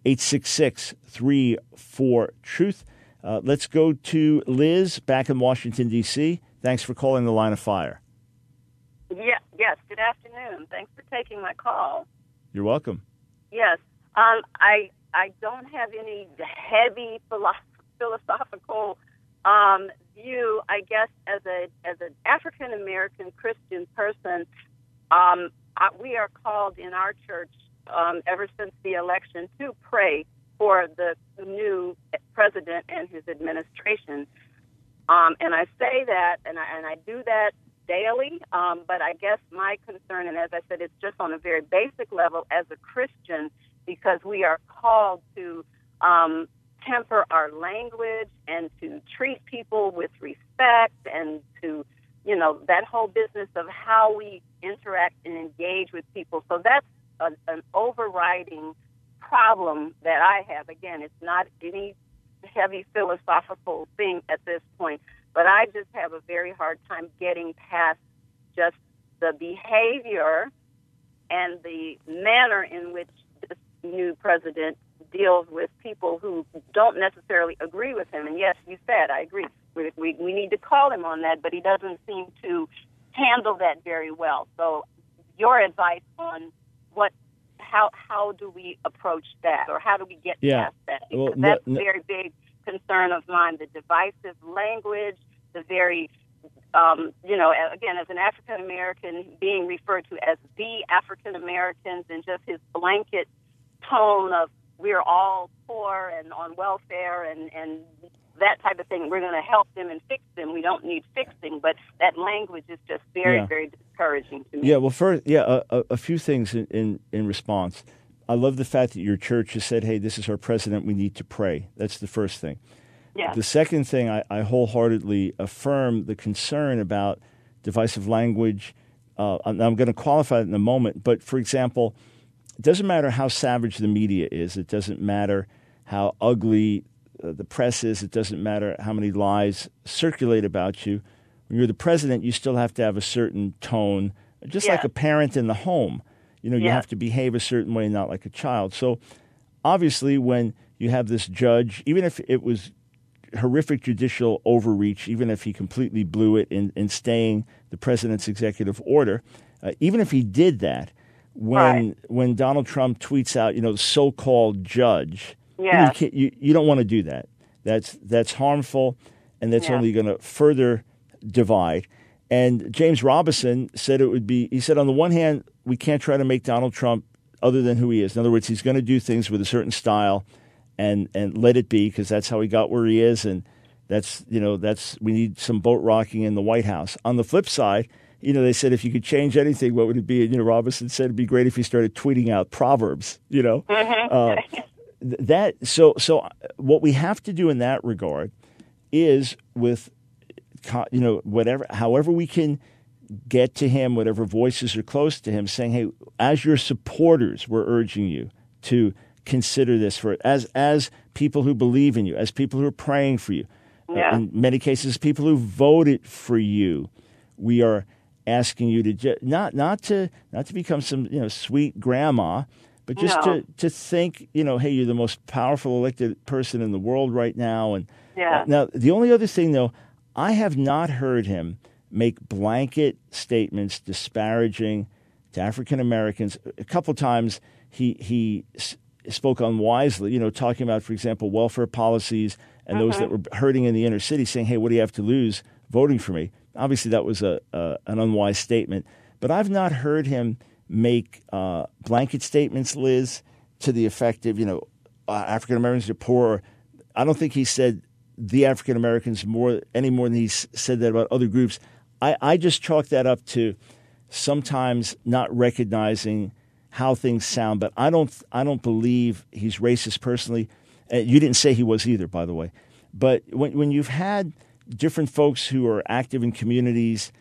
866-34-TRUTH. Let's go to Liz back in Washington, D.C. Thanks for calling the Line of Fire. Yes, good afternoon. Thanks for taking my call. You're welcome. Yes, I don't have any heavy philosophical view. I guess as an African American Christian person, we are called in our church ever since the election to pray for the new president and his administration. And I say that, and I do that daily, but I guess my concern, and as I said, it's just on a very basic level as a Christian, because we are called to temper our language and to treat people with respect and to, that whole business of how we interact and engage with people. So that's an overriding problem that I have. Again, it's not any heavy philosophical thing at this point, but I just have a very hard time getting past just the behavior and the manner in which this new president deals with people who don't necessarily agree with him. And yes, you said, I agree. We need to call him on that, but he doesn't seem to handle that very well. So your advice on how do we approach that, or how do we get past that? Because that's a very big concern of mine, the divisive language, the very, again, as an African-American, being referred to as the African-Americans, and just his blanket tone of we're all poor and on welfare and that type of thing. We're going to help them and fix them. We don't need fixing, but that language is just very, very discouraging to me. Yeah, well, first, a few things in response. I love the fact that your church has said, hey, this is our president, we need to pray. That's the first thing. Yeah. The second thing, I wholeheartedly affirm the concern about divisive language. I'm going to qualify it in a moment, but for example, it doesn't matter how savage the media is. It doesn't matter how ugly the press is. It doesn't matter how many lies circulate about you. When you're the president, you still have to have a certain tone, just like a parent in the home. You have to behave a certain way, not like a child. So obviously when you have this judge, even if it was horrific judicial overreach, even if he completely blew it in staying the president's executive order, even if he did that, when Donald Trump tweets out, the so-called judge, you don't want to do that. That's harmful, and that's only going to further divide. And James Robison said he said, on the one hand, we can't try to make Donald Trump other than who he is. In other words, he's going to do things with a certain style and let it be, because that's how he got where he is. And that's we need some boat rocking in the White House. On the flip side, they said, if you could change anything, what would it be? And, Robinson said it'd be great if he started tweeting out proverbs, So what we have to do in that regard is with, however we can get to him, whatever voices are close to him, saying, hey, as your supporters, we're urging you to consider this as people who believe in you, as people who are praying for you. In many cases, people who voted for you. We are asking you to not to become some sweet grandma, but just to think, hey, you're the most powerful elected person in the world right now. And now the only other thing, though, I have not heard him make blanket statements disparaging to African Americans. A couple times he spoke unwisely, talking about, for example, welfare policies and those that were hurting in the inner city, saying, hey, what do you have to lose voting for me? Obviously, that was an unwise statement. But I've not heard him make blanket statements, Liz, to the effect of, African Americans are poor. I don't think he said the African Americans any more than he said that about other groups. I just chalk that up to sometimes not recognizing how things sound. But I don't believe he's racist personally. You didn't say he was either, by the way. But when you've had different folks who are active in communities,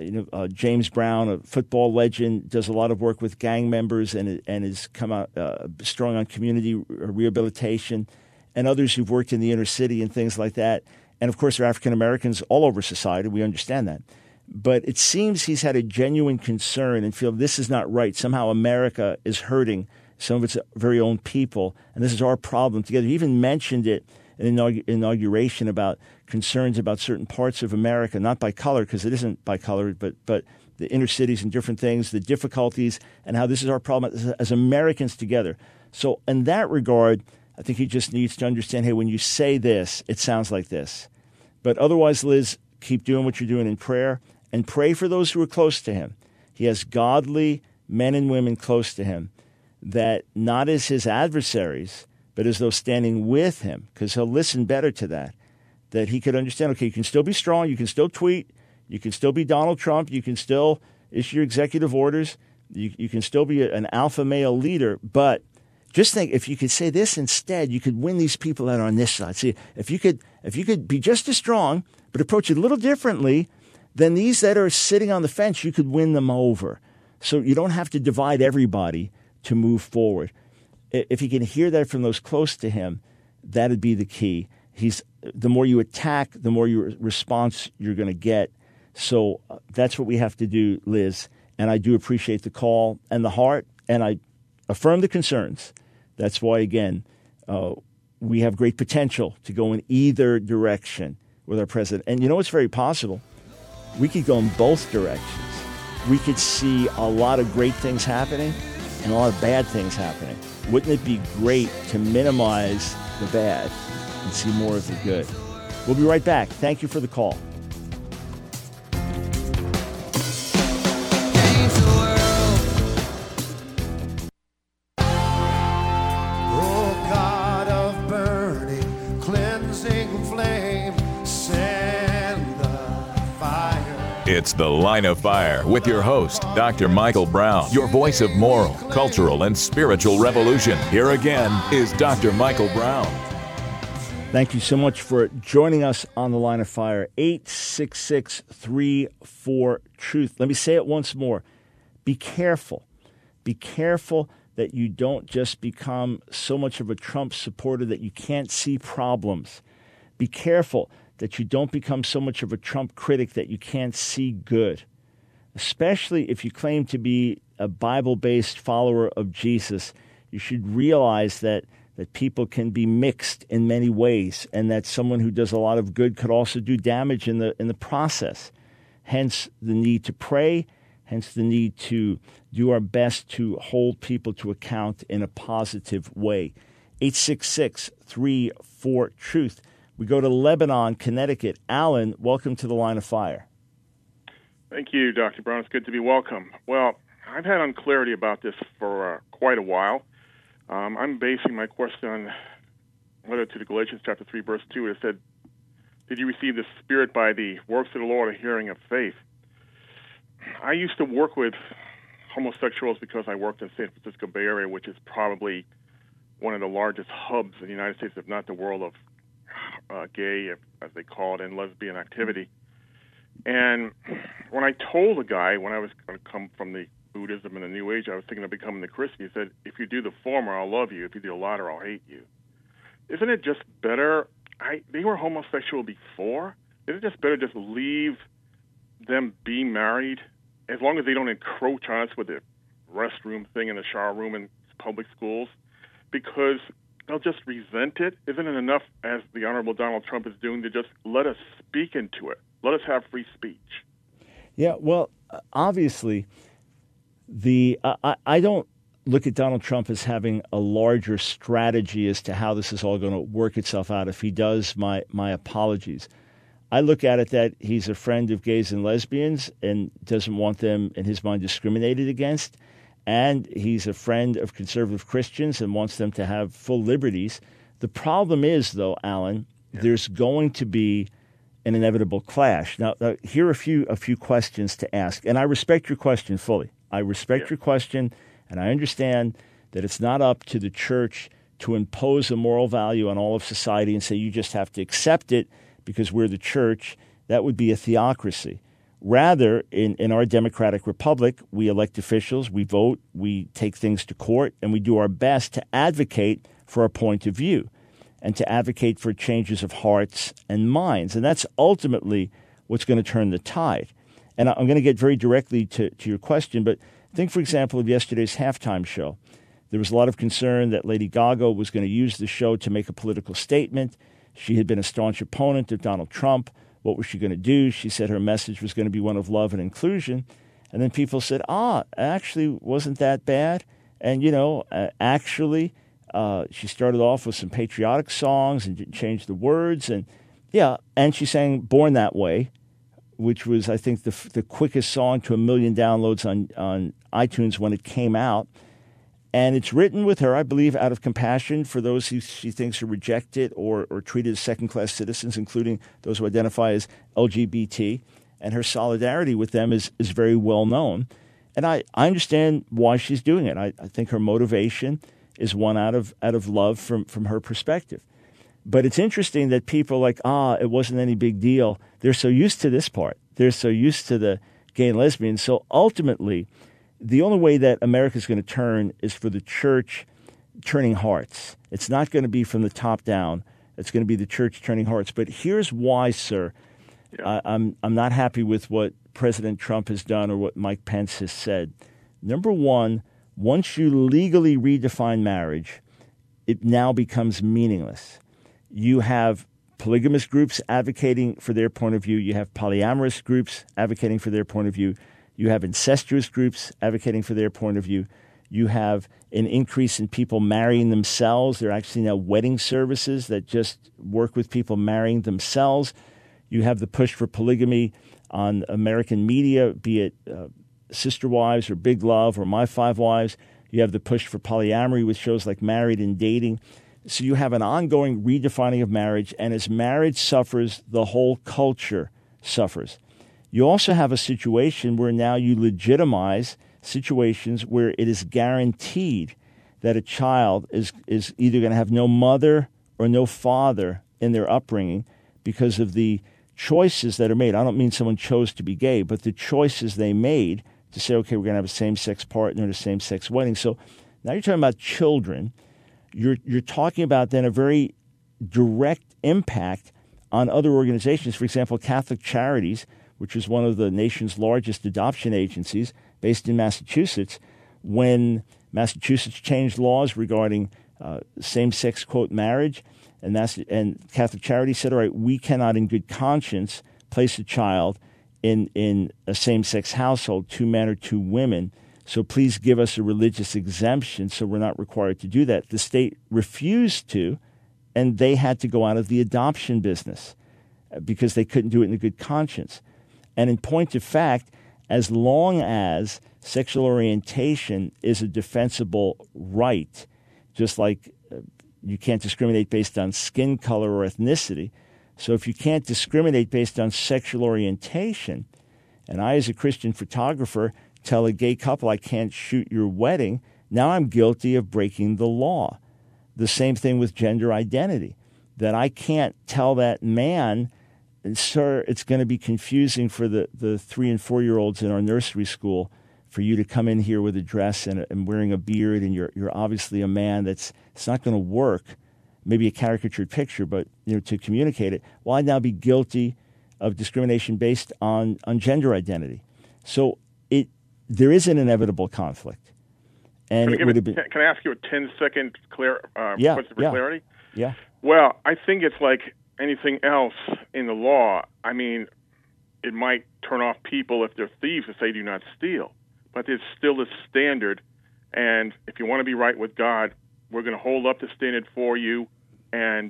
James Brown, a football legend, does a lot of work with gang members and has come out strong on community rehabilitation, and others who've worked in the inner city and things like that. And, of course, there are African Americans all over society. We understand that. But it seems he's had a genuine concern and feel this is not right. Somehow America is hurting some of its very own people, and this is our problem together. He even mentioned it in inauguration about concerns about certain parts of America, not by color, because it isn't by color, but the inner cities and different things, the difficulties, and how this is our problem as Americans together. So in that regard, I think he just needs to understand, hey, when you say this, it sounds like this. But otherwise, Liz, keep doing what you're doing in prayer, and pray for those who are close to him. He has godly men and women close to him that not as his adversaries, but as those standing with him, because he'll listen better to that he could understand, okay, you can still be strong, you can still tweet, you can still be Donald Trump, you can still issue executive orders, you can still be an alpha male leader, but Just think, if you could say this instead, you could win these people that are on this side. See, if you could be just as strong, but approach it a little differently, then these that are sitting on the fence, you could win them over. So you don't have to divide everybody to move forward. If you can hear that from those close to him, that'd be the key. The more you attack, the more response you're going to get. So that's what we have to do, Liz. And I do appreciate the call and the heart, and I affirm the concerns. That's why, again, we have great potential to go in either direction with our president. And you know what's very possible? We could go in both directions. We could see a lot of great things happening and a lot of bad things happening. Wouldn't it be great to minimize the bad and see more of the good? We'll be right back. Thank you for the call. It's The Line of Fire with your host, Dr. Michael Brown, your voice of moral, cultural, and spiritual revolution. Here again is Dr. Michael Brown. Thank you so much for joining us on The Line of Fire. 866-34-TRUTH. Let me say it once more. Be careful. Be careful that you don't just become so much of a Trump supporter that you can't see problems. Be careful that you don't become so much of a Trump critic that you can't see good, especially if you claim to be a Bible-based follower of Jesus. You should realize that people can be mixed in many ways, and that someone who does a lot of good could also do damage in the process. Hence the need to pray, hence the need to do our best to hold people to account in a positive way. 866-34-TRUTH. We go to Lebanon, Connecticut. Alan, welcome to The Line of Fire. Thank you, Dr. Brown. It's good to be welcome. Well, I've had unclarity about this for quite a while. I'm basing my question on letter to the Galatians chapter 3, verse 2. It said, did you receive the Spirit by the works of the law or the hearing of faith? I used to work with homosexuals because I worked in San Francisco Bay Area, which is probably one of the largest hubs in the United States, if not the world, of gay, as they call it, and lesbian activity. And when I told a guy when I was going to come from the Buddhism and the New Age, I was thinking of becoming the Christian, he said, if you do the former, I'll love you. If you do the latter, I'll hate you. Isn't it just better? They were homosexual before. Isn't it just better just leave them be married as long as they don't encroach on us with the restroom thing in the shower room in public schools? Because they'll just resent it. Isn't it enough, as the Honorable Donald Trump is doing, to just let us speak into it? Let us have free speech. Yeah, well, obviously, I don't look at Donald Trump as having a larger strategy as to how this is all going to work itself out. If he does, my apologies. I look at it that he's a friend of gays and lesbians and doesn't want them, in his mind, discriminated against. And he's a friend of conservative Christians and wants them to have full liberties. The problem is, though, Alan, there's going to be an inevitable clash. Now here are a few questions to ask. And I respect your question fully. I respect your question, and I understand that it's not up to the church to impose a moral value on all of society and say you just have to accept it because we're the church. That would be a theocracy. Rather, in our democratic republic, we elect officials, we vote, we take things to court, and we do our best to advocate for our point of view and to advocate for changes of hearts and minds. And that's ultimately what's going to turn the tide. And I'm going to get very directly to your question, but think, for example, of yesterday's halftime show. There was a lot of concern that Lady Gaga was going to use the show to make a political statement. She had been a staunch opponent of Donald Trump. What was she going to do? She said her message was going to be one of love and inclusion. And then people said, actually, wasn't that bad? And, actually, she started off with some patriotic songs and didn't change the words. And, and she sang Born That Way, which was, I think, the quickest song to 1 million downloads on iTunes when it came out. And it's written with her, I believe, out of compassion for those who she thinks are rejected or treated as second-class citizens, including those who identify as LGBT. And her solidarity with them is very well known. And I understand why she's doing it. I think her motivation is one out of love from her perspective. But it's interesting that people are like, it wasn't any big deal. They're so used to this part. They're so used to the gay and lesbian. So ultimately, the only way that America is going to turn is for the church turning hearts. It's not going to be from the top down. It's going to be the church turning hearts. But here's why, sir. Yeah. I'm not happy with what President Trump has done or what Mike Pence has said. Number one, once you legally redefine marriage, it now becomes meaningless. You have polygamous groups advocating for their point of view. You have polyamorous groups advocating for their point of view. You have incestuous groups advocating for their point of view. You have an increase in people marrying themselves. There are actually now wedding services that just work with people marrying themselves. You have the push for polygamy on American media, be it Sister Wives or Big Love or My Five Wives. You have the push for polyamory with shows like Married and Dating. So you have an ongoing redefining of marriage, and as marriage suffers, the whole culture suffers. You also have a situation where now you legitimize situations where it is guaranteed that a child is either going to have no mother or no father in their upbringing because of the choices that are made. I don't mean someone chose to be gay, but the choices they made to say, okay, we're going to have a same-sex partner and a same-sex wedding. So now you're talking about children. You're talking about then a very direct impact on other organizations. For example, Catholic Charities, which is one of the nation's largest adoption agencies based in Massachusetts, when Massachusetts changed laws regarding same-sex, quote, marriage, and Catholic Charities said, all right, we cannot in good conscience place a child in a same-sex household, 2 men or 2 women, so please give us a religious exemption so we're not required to do that. The state refused to, and they had to go out of the adoption business because they couldn't do it in a good conscience. And in point of fact, as long as sexual orientation is a defensible right, just like you can't discriminate based on skin color or ethnicity. So if you can't discriminate based on sexual orientation, and I as a Christian photographer tell a gay couple I can't shoot your wedding, now I'm guilty of breaking the law. The same thing with gender identity, that I can't tell that man, sir, it's going to be confusing for the 3 and 4-year-olds in our nursery school for you to come in here with a dress and wearing a beard, and you're obviously a man. It's not going to work. Maybe a caricatured picture, but to communicate it. Well, I'd now be guilty of discrimination based on gender identity. So there is an inevitable conflict. And can I ask you a 10-second question for clarity? Yeah. Well, I think it's like anything else in the law. I mean, it might turn off people if they're thieves if they do not steal. But there's still a standard, and if you want to be right with God, we're going to hold up the standard for you, and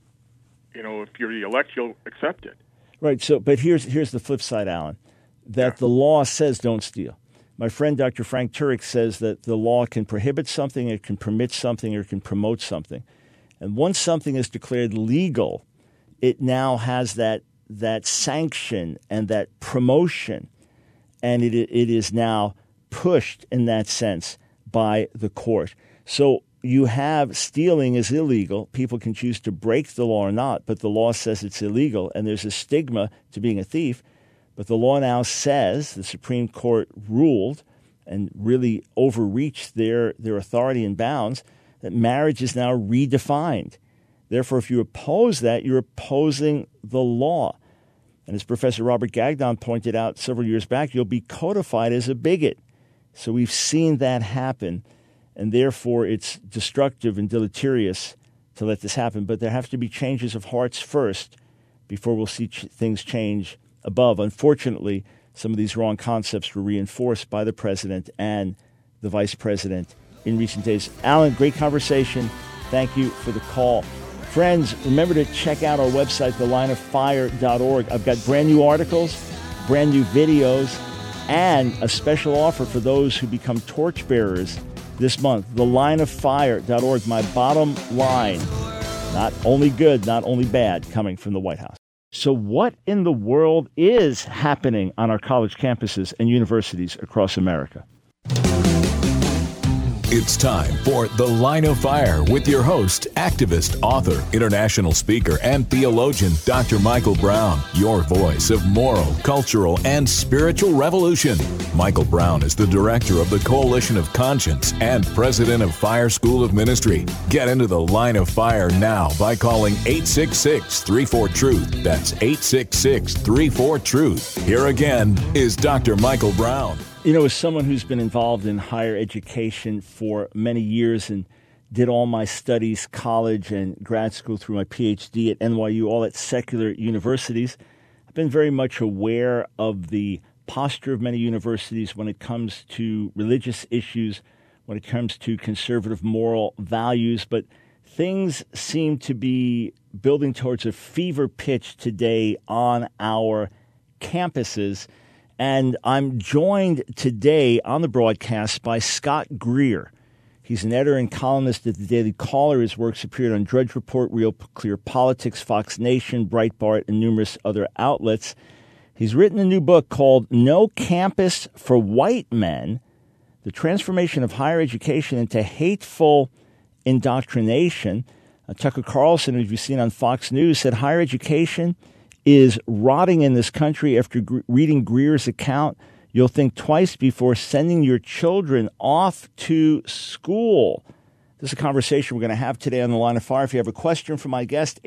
if you're the elect, you'll accept it. Right. So, but here's the flip side, Alan, that the law says don't steal. My friend Dr. Frank Turek says that the law can prohibit something, it can permit something, or it can promote something. And once something is declared legal, it now has that sanction and that promotion, and it is now pushed in that sense by the court. So you have stealing is illegal. People can choose to break the law or not, but the law says it's illegal, and there's a stigma to being a thief. But the law now says, the Supreme Court ruled and really overreached their authority and bounds, that marriage is now redefined. Therefore, if you oppose that, you're opposing the law. And as Professor Robert Gagnon pointed out several years back, you'll be codified as a bigot. So we've seen that happen, and therefore it's destructive and deleterious to let this happen. But there have to be changes of hearts first before we'll see things change above. Unfortunately, some of these wrong concepts were reinforced by the president and the vice president in recent days. Alan, great conversation. Thank you for the call. Friends, remember to check out our website, thelineoffire.org. I've got brand new articles, brand new videos, and a special offer for those who become torchbearers this month. Thelineoffire.org, my bottom line. Not only good, not only bad, coming from the White House. So what in the world is happening on our college campuses and universities across America? It's time for The Line of Fire with your host, activist, author, international speaker, and theologian, Dr. Michael Brown, your voice of moral, cultural, and spiritual revolution. Michael Brown is the director of the Coalition of Conscience and president of Fire School of Ministry. Get into The Line of Fire now by calling 866-34-TRUTH. That's 866-34-TRUTH. Here again is Dr. Michael Brown. You know, as someone who's been involved in higher education for many years and did all my studies, college and grad school through my PhD at NYU, all at secular universities, I've been very much aware of the posture of many universities when it comes to religious issues, when it comes to conservative moral values. But things seem to be building towards a fever pitch today on our campuses. And I'm joined today on the broadcast by Scott Greer. He's an editor and columnist at the Daily Caller. His works appeared on Drudge Report, Real Clear Politics, Fox Nation, Breitbart, and numerous other outlets. He's written a new book called No Campus for White Men, The Transformation of Higher Education into Hateful Indoctrination. Tucker Carlson, who you've seen on Fox News, said higher education is rotting in this country. After reading Greer's account, you'll think twice before sending your children off to school. This is a conversation we're going to have today on The Line of Fire. If you have a question for my guest,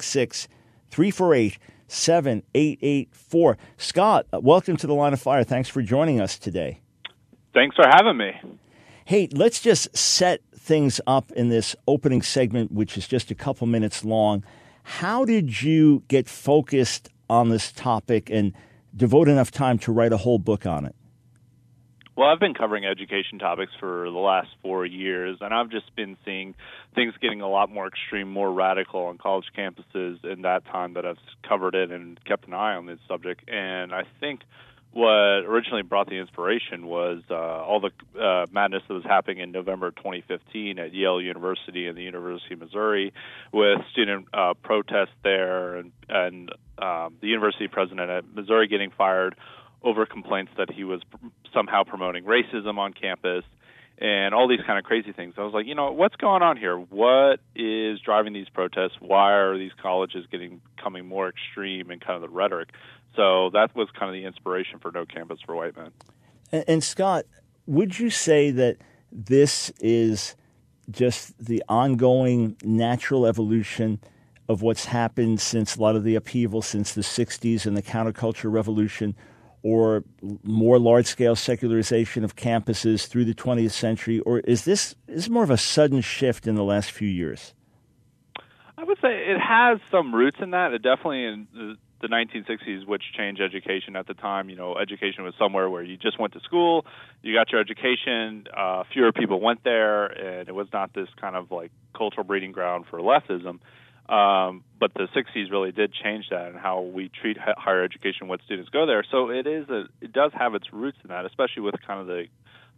866-348-7884. Scott, welcome to The Line of Fire. Thanks for joining us today. Thanks for having me. Hey, let's just set things up in this opening segment, which is just a couple minutes long. How did you get focused on this topic and devote enough time to write a whole book on it? Well, I've been covering education topics for the last 4 years, and I've just been seeing things getting a lot more extreme, more radical on college campuses in that time that I've covered it and kept an eye on this subject. And I think what originally brought the inspiration was all the madness that was happening in November 2015 at Yale University and the University of Missouri with student protests there and the university president at Missouri getting fired over complaints that he was somehow promoting racism on campus and all these kind of crazy things. I was like, what's going on here? What is driving these protests? Why are these colleges becoming more extreme in kind of the rhetoric? So that was kind of the inspiration for No Campus for White Men. And Scott, would you say that this is just the ongoing natural evolution of what's happened since a lot of the upheaval since the 60s and the counterculture revolution, or more large-scale secularization of campuses through the 20th century? Or is this more of a sudden shift in the last few years? I would say it has some roots in that. It definitely in the 1960s, which changed education at the time. Education was somewhere where you just went to school, you got your education, fewer people went there, and it was not this kind of like cultural breeding ground for leftism. But the 60s really did change that and how we treat higher education when students go there. So it does have its roots in that, especially with kind of the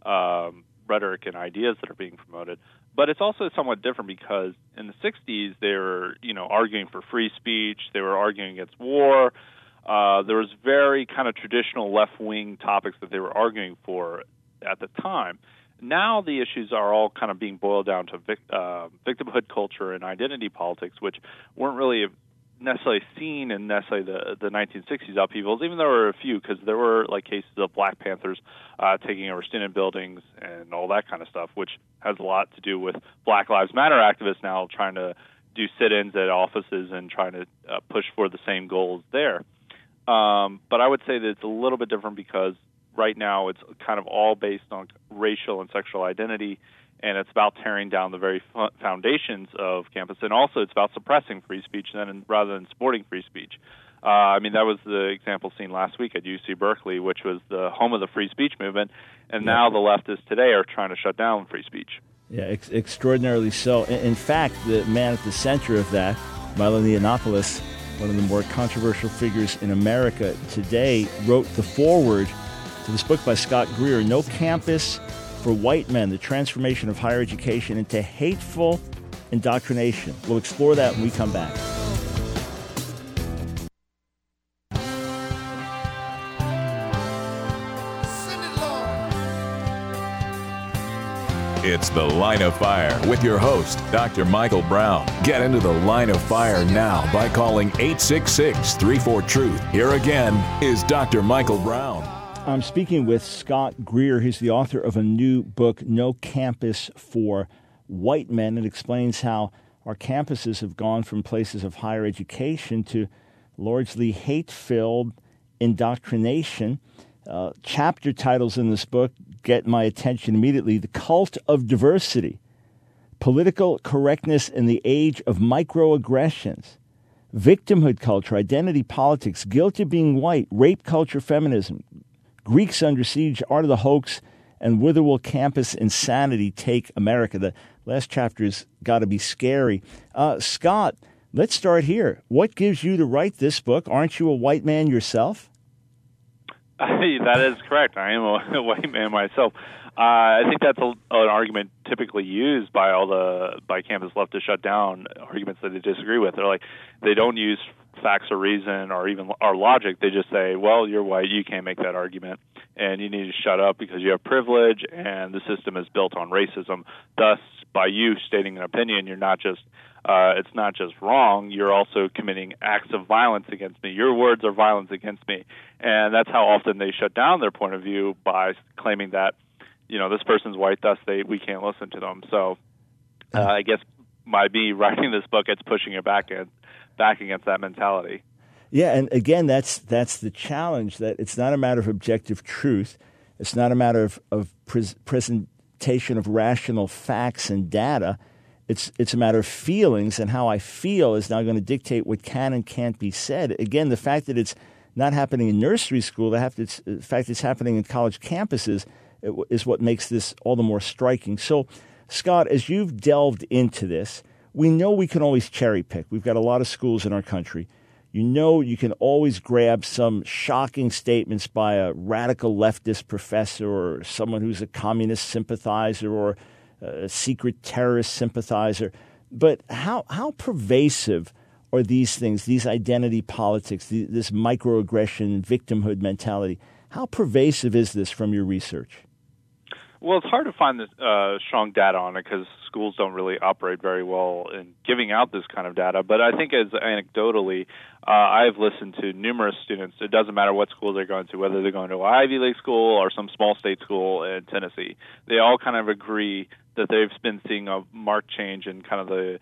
rhetoric and ideas that are being promoted. But it's also somewhat different because in the 60s, they were, arguing for free speech. They were arguing against war. There was very kind of traditional left-wing topics that they were arguing for at the time. Now the issues are all kind of being boiled down to victimhood culture and identity politics, which weren't really necessarily seen in necessarily the 1960s upheavals, even though there were a few, because there were like cases of Black Panthers taking over student buildings and all that kind of stuff, which has a lot to do with Black Lives Matter activists now trying to do sit-ins at offices and trying to push for the same goals there. But I would say that it's a little bit different because right now it's kind of all based on racial and sexual identity, and it's about tearing down the very foundations of campus, and also it's about suppressing free speech rather than supporting free speech. That was the example seen last week at UC Berkeley, which was the home of the free speech movement, and now the leftists today are trying to shut down free speech. Yeah, extraordinarily so. In fact, the man at the center of that, Milo Yiannopoulos, one of the more controversial figures in America today, wrote the foreword to this book by Scott Greer, No Campus for White Men, The Transformation of Higher Education into Hateful Indoctrination. We'll explore that when we come back. It's The Line of Fire with your host, Dr. Michael Brown. Get into the Line of Fire now by calling 866-34-TRUTH. Here again is Dr. Michael Brown. I'm speaking with Scott Greer. He's the author of a new book, No Campus for White Men. It explains how our campuses have gone from places of higher education to largely hate-filled indoctrination. Chapter titles in this book get my attention immediately. The Cult of Diversity, Political Correctness in the Age of Microaggressions, Victimhood Culture, Identity Politics, Guilt of Being White, Rape Culture, Feminism, Greeks Under Siege, Art of the Hoax, and Whither Will Campus Insanity Take America? The last chapter's got to be scary. Scott, let's start here. What gives you to write this book? Aren't you a white man yourself? That is correct. I am a white man myself. I think that's an argument typically used by by campus left to shut down arguments that they disagree with. They're like, they don't use facts or reason or even our logic. They just say, well, you're white, you can't make that argument, and you need to shut up because you have privilege, and the system is built on racism. Thus, by you stating an opinion, you're not just it's not just wrong, you're also committing acts of violence against me. Your words are violence against me. And that's how often they shut down their point of view by claiming that, this person's white, thus we can't listen to them. So I guess by me writing this book, it's pushing it back against that mentality. Yeah, and again, that's the challenge, that it's not a matter of objective truth. It's not a matter of presentation of rational facts and data. It's a matter of feelings, and how I feel is now going to dictate what can and can't be said. Again, the fact that it's not happening in nursery school, the fact it's happening in college campuses is what makes this all the more striking. So, Scott, as you've delved into this, we know we can always cherry pick. We've got a lot of schools in our country. You can always grab some shocking statements by a radical leftist professor or someone who's a communist sympathizer or a secret terrorist sympathizer. But how pervasive are these things, these identity politics, this microaggression, victimhood mentality? How pervasive is this from your research? Well, it's hard to find this, strong data on it because schools don't really operate very well in giving out this kind of data. But I think as anecdotally, I've listened to numerous students. It doesn't matter what school they're going to, whether they're going to an Ivy League school or some small state school in Tennessee. They all kind of agree that they've been seeing a marked change in kind of the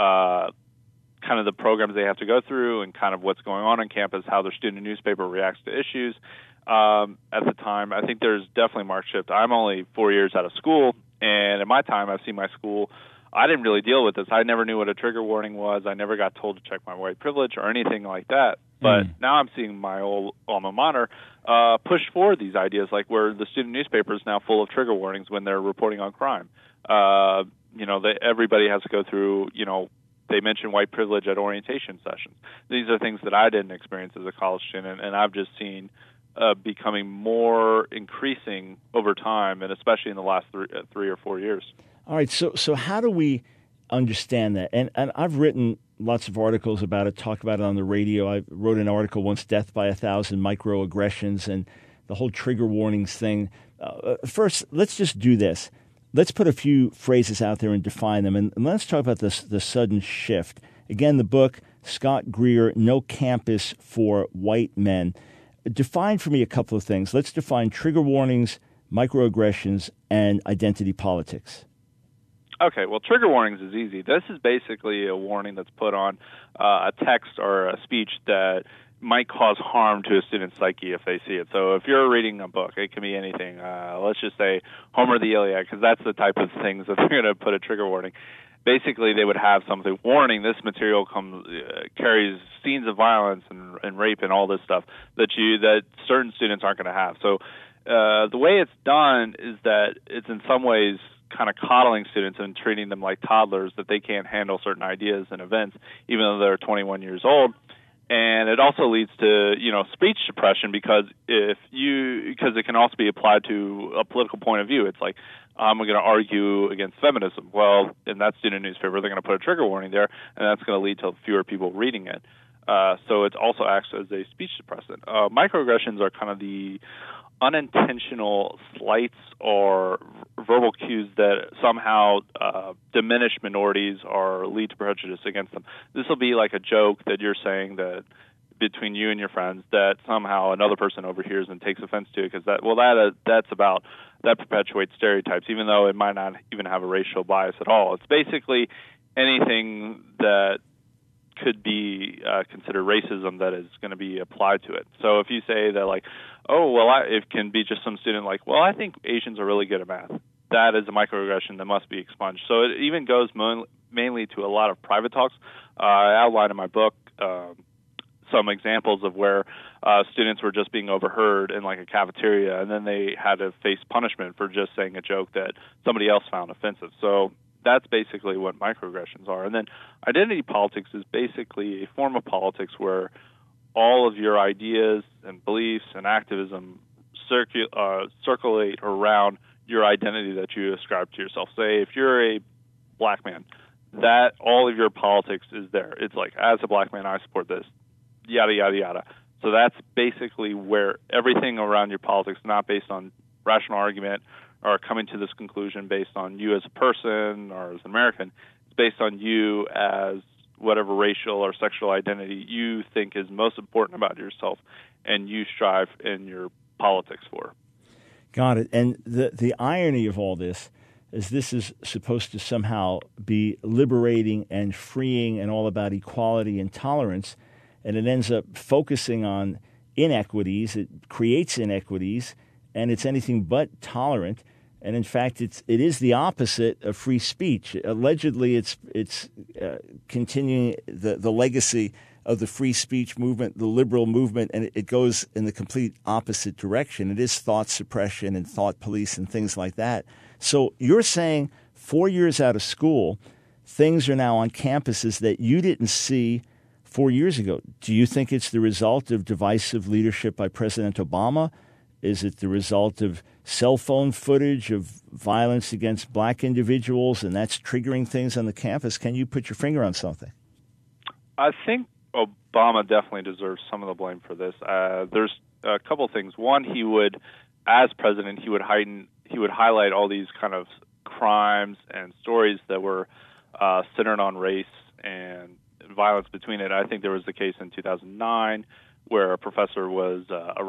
programs they have to go through and kind of what's going on campus, how their student newspaper reacts to issues. At the time, I think there's definitely a marked shift. I'm only 4 years out of school, and in my time, I've seen my school. I didn't really deal with this. I never knew what a trigger warning was. I never got told to check my white privilege or anything like that. But now I'm seeing my old alma mater push forward these ideas, like where the student newspaper is now full of trigger warnings when they're reporting on crime. Everybody has to go through, they mention white privilege at orientation sessions. These are things that I didn't experience as a college student, and I've just seen becoming more increasing over time, and especially in the last 3 or 4 years. All right, so how do we understand that? And I've written lots of articles about it, talk about it on the radio. I wrote an article once, Death by 1,000 Microaggressions, and the whole trigger warnings thing. First, let's just do this. Let's put a few phrases out there and define them, and let's talk about the sudden shift. Again, the book, Scott Greer, No Campus for White Men. Define for me a couple of things. Let's define trigger warnings, microaggressions, and identity politics. Okay, well, trigger warnings is easy. This is basically a warning that's put on a text or a speech that might cause harm to a student's psyche if they see it. So if you're reading a book, it can be anything. Let's just say Homer the Iliad, because that's the type of things that they're going to put a trigger warning. Basically, they would have something warning this material carries scenes of violence and rape and all this stuff that certain students aren't going to have. So the way it's done is that it's in some ways kind of coddling students and treating them like toddlers, that they can't handle certain ideas and events, even though they're 21 years old. And it also leads to, speech suppression because it can also be applied to a political point of view. It's like, I'm going to argue against feminism. Well, in that student newspaper, they're going to put a trigger warning there, and that's going to lead to fewer people reading it. So it also acts as a speech suppressant. Microaggressions are kind of the unintentional slights or verbal cues that somehow diminish minorities or lead to prejudice against them. This will be like a joke that you're saying that between you and your friends that somehow another person overhears and takes offense to it, because that perpetuates stereotypes, even though it might not even have a racial bias at all. It's basically anything that could be considered racism that is going to be applied to it. So if you say that, like, it can be just some student like, well, I think Asians are really good at math. That is a microaggression that must be expunged. So it even goes mainly to a lot of private talks. I outline in my book some examples of where students were just being overheard in like a cafeteria, and then they had to face punishment for just saying a joke that somebody else found offensive. So that's basically what microaggressions are. And then identity politics is basically a form of politics where all of your ideas and beliefs and activism circulate around your identity that you ascribe to yourself. Say if you're a black man, that all of your politics is there. It's like, as a black man, I support this, yada, yada, yada. So that's basically where everything around your politics is not based on rational argument or coming to this conclusion based on you as a person or as an American. It's based on you as whatever racial or sexual identity you think is most important about yourself and you strive in your politics for. Got it. And the irony of all this is supposed to somehow be liberating and freeing and all about equality and tolerance, and it ends up focusing on inequities. It creates inequities, and it's anything but tolerant. And in fact, it is the opposite of free speech. Allegedly, it's continuing the legacy of the free speech movement, the liberal movement, and it goes in the complete opposite direction. It is thought suppression and thought police and things like that. So you're saying 4 years out of school, things are now on campuses that you didn't see 4 years ago. Do you think it's the result of divisive leadership by President Obama? Is it the result of cell phone footage of violence against black individuals, and that's triggering things on the campus? Can you put your finger on something? I think Obama definitely deserves some of the blame for this. There's a couple of things. One, as president, he would highlight all these kind of crimes and stories that were centered on race and violence between it. I think there was the case in 2009 where a professor was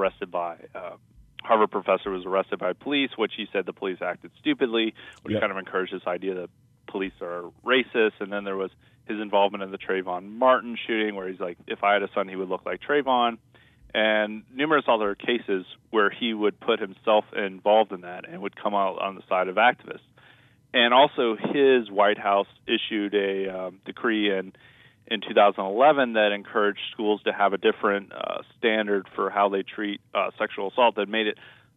Harvard professor was arrested by police, which he said the police acted stupidly, which kind of encouraged this idea that police are racist. And then there was his involvement in the Trayvon Martin shooting, where he's like, if I had a son, he would look like Trayvon. And numerous other cases where he would put himself involved in that and would come out on the side of activists. And also his White House issued a decree in 2011 that encouraged schools to have a different standard for how they treat sexual assault. That made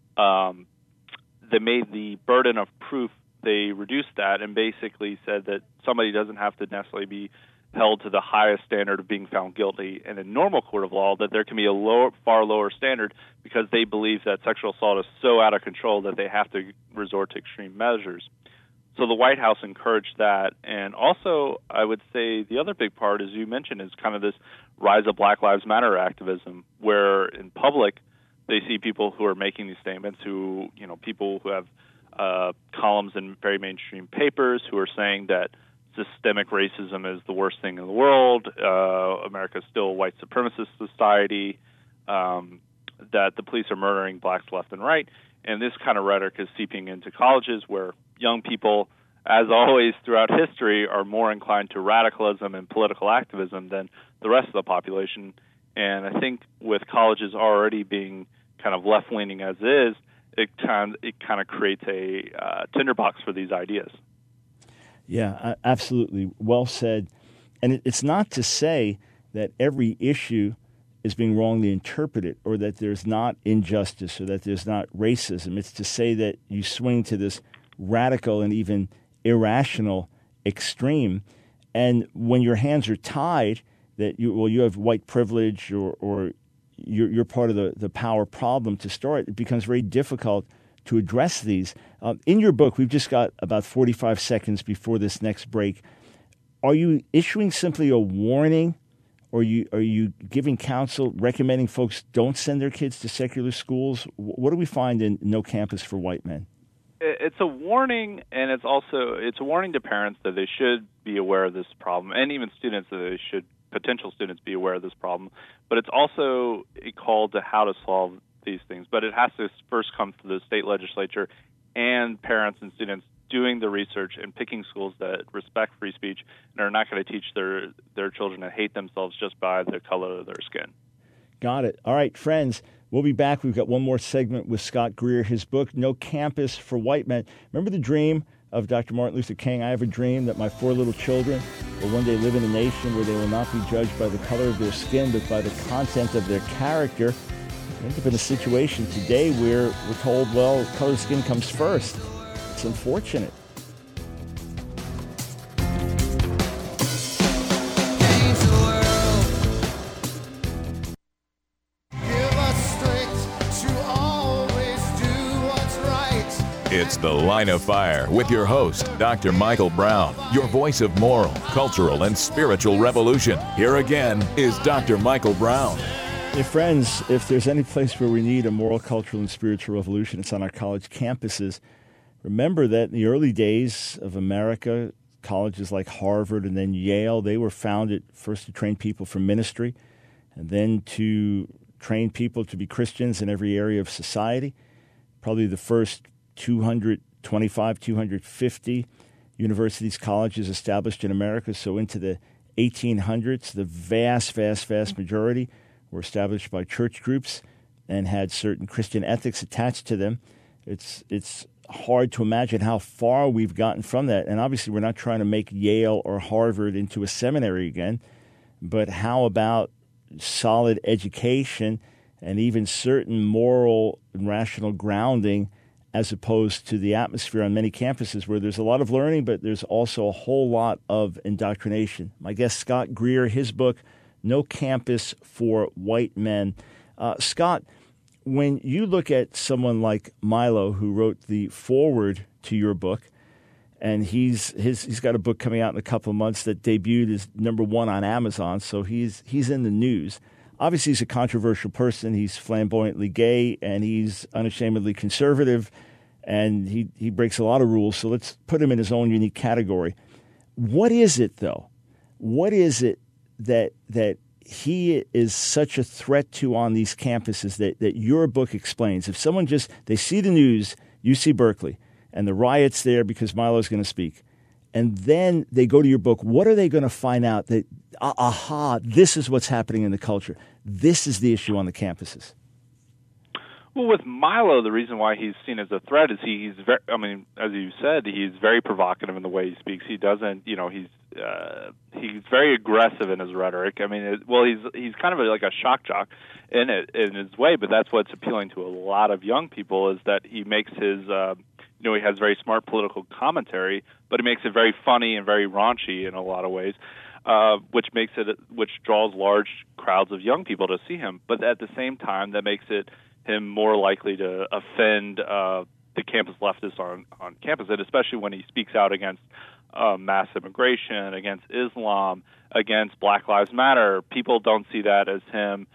the burden of proof, they reduced that and basically said that somebody doesn't have to necessarily be held to the highest standard of being found guilty in a normal court of law, that there can be a far lower standard because they believe that sexual assault is so out of control that they have to resort to extreme measures. So the White House encouraged that. And also, I would say the other big part, as you mentioned, is kind of this rise of Black Lives Matter activism, where in public they see people who are making these statements, people who have columns in very mainstream papers who are saying that systemic racism is the worst thing in the world, America is still a white supremacist society, that the police are murdering blacks left and right. And this kind of rhetoric is seeping into colleges where young people, as always throughout history, are more inclined to radicalism and political activism than the rest of the population. And I think with colleges already being kind of left-leaning as is, it kind of creates a tinderbox for these ideas. Yeah, absolutely. Well said. And it's not to say that every issue is being wrongly interpreted or that there's not injustice or that there's not racism. It's to say that you swing to this radical and even irrational extreme. And when your hands are tied, that you have white privilege or you're part of the power problem to start, it becomes very difficult to address these. In your book, we've just got about 45 seconds before this next break. Are you issuing simply a warning, or are you giving counsel, recommending folks don't send their kids to secular schools? What do we find in No Campus for White Men? it's a warning, and it's a warning to parents that they should be aware of this problem, and even students that potential students be aware of this problem. But it's also a call to how to solve these things. But it has to first come from the state legislature and parents and students doing the research and picking schools that respect free speech and are not going to teach their children to hate themselves just by the color of their skin. Got it. All right, friends, we'll be back. We've got one more segment with Scott Greer, his book, No Campus for White Men. Remember the dream of Dr. Martin Luther King? I have a dream that my 4 little children will one day live in a nation where they will not be judged by the color of their skin, but by the content of their character. We end up in a situation today where we're told, well, color of skin comes first. It's unfortunate. It's The Line of Fire with your host, Dr. Michael Brown, your voice of moral, cultural, and spiritual revolution. Here again is Dr. Michael Brown. Hey, friends, if there's any place where we need a moral, cultural, and spiritual revolution, it's on our college campuses. Remember that in the early days of America, colleges like Harvard and then Yale, they were founded first to train people for ministry and then to train people to be Christians in every area of society. Probably the first 225, 250 universities, colleges established in America. So into the 1800s, the vast majority were established by church groups and had certain Christian ethics attached to them. It's hard to imagine how far we've gotten from that. And obviously we're not trying to make Yale or Harvard into a seminary again, but how about solid education and even certain moral and rational grounding as opposed to the atmosphere on many campuses where there's a lot of learning, but there's also a whole lot of indoctrination. My guest, Scott Greer, his book, No Campus for White Men. Scott, when you look at someone like Milo, who wrote the foreword to your book, and he's got a book coming out in a couple of months that debuted as #1 on Amazon, so he's in the news. Obviously, he's a controversial person. He's flamboyantly gay, and he's unashamedly conservative, and he breaks a lot of rules. So let's put him in his own unique category. What is it, though? What is it that he is such a threat to on these campuses that your book explains? If someone they see the news, UC Berkeley, and the riots there because Milo's going to speak, and then they go to your book, what are they going to find out that, this is what's happening in the culture? This is the issue on the campuses. Well, with Milo, the reason why he's seen as a threat is he's very, as you said, he's very provocative in the way he speaks. He doesn't, he's very aggressive in his rhetoric. He's kind of like a shock jock in his way, but that's what's appealing to a lot of young people is that he makes his, he has very smart political commentary, but he makes it very funny and very raunchy in a lot of ways. Which draws large crowds of young people to see him. But at the same time, that makes him more likely to offend the campus leftists on campus, and especially when he speaks out against mass immigration, against Islam, against Black Lives Matter. People don't see that as him,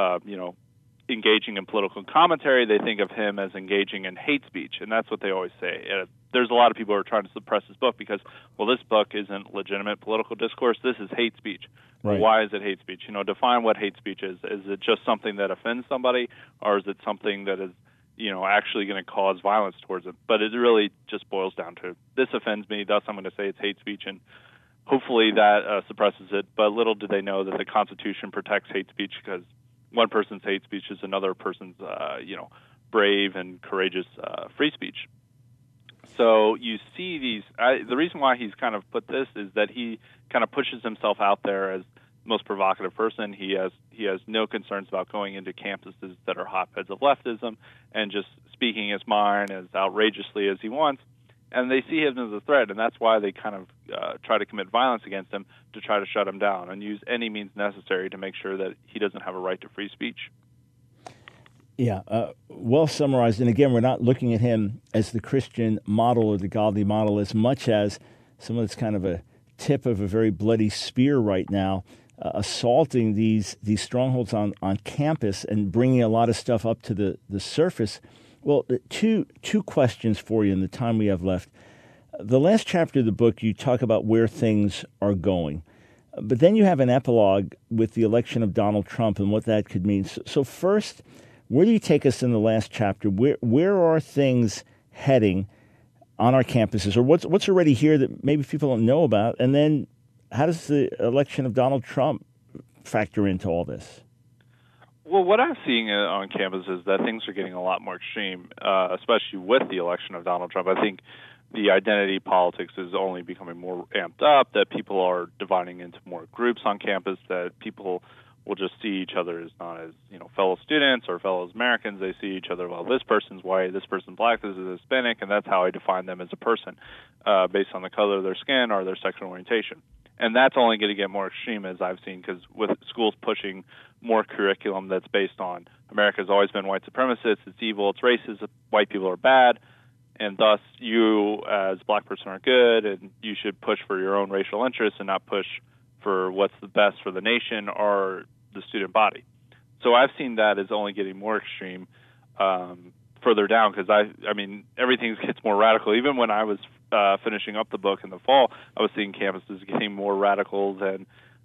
engaging in political commentary. They think of him as engaging in hate speech, and that's what they always say. There's a lot of people who are trying to suppress this book because, this book isn't legitimate political discourse. This is hate speech. Right. Why is it hate speech? Define what hate speech is. Is it just something that offends somebody, or is it something that is, actually going to cause violence towards them? But it really just boils down to, this offends me, thus I'm going to say it's hate speech, and hopefully that suppresses it. But little do they know that the Constitution protects hate speech because one person's hate speech is another person's, brave and courageous free speech. So you see these. The reason why he's kind of put this is that he kind of pushes himself out there as the most provocative person. He has no concerns about going into campuses that are hotbeds of leftism and just speaking his mind as outrageously as he wants. And they see him as a threat, and that's why they kind of try to commit violence against him to try to shut him down and use any means necessary to make sure that he doesn't have a right to free speech. Yeah, well summarized. And again, we're not looking at him as the Christian model or the godly model as much as someone that's kind of a tip of a very bloody spear right now, assaulting these strongholds on campus and bringing a lot of stuff up to the surface. Well, two questions for you in the time we have left. The last chapter of the book, you talk about where things are going. But then you have an epilogue with the election of Donald Trump and what that could mean. So first, where do you take us in the last chapter? Where are things heading on our campuses, or what's already here that maybe people don't know about? And then how does the election of Donald Trump factor into all this? Well, what I'm seeing on campus is that things are getting a lot more extreme, especially with the election of Donald Trump. I think the identity politics is only becoming more amped up, that people are dividing into more groups on campus, that people will just see each other as not as, fellow students or fellow Americans. They see each other, well, this person's white, this person's black, this is Hispanic, and that's how I define them as a person, based on the color of their skin or their sexual orientation. And that's only going to get more extreme, as I've seen, because with schools pushing more curriculum that's based on America's always been white supremacist, it's evil, it's racist, white people are bad, and thus you as a black person are good, and you should push for your own racial interests and not push for what's the best for the nation or the student body. So I've seen that as only getting more extreme further down, because I mean everything gets more radical. Even when I was finishing up the book in the fall, I was seeing campuses getting more radical and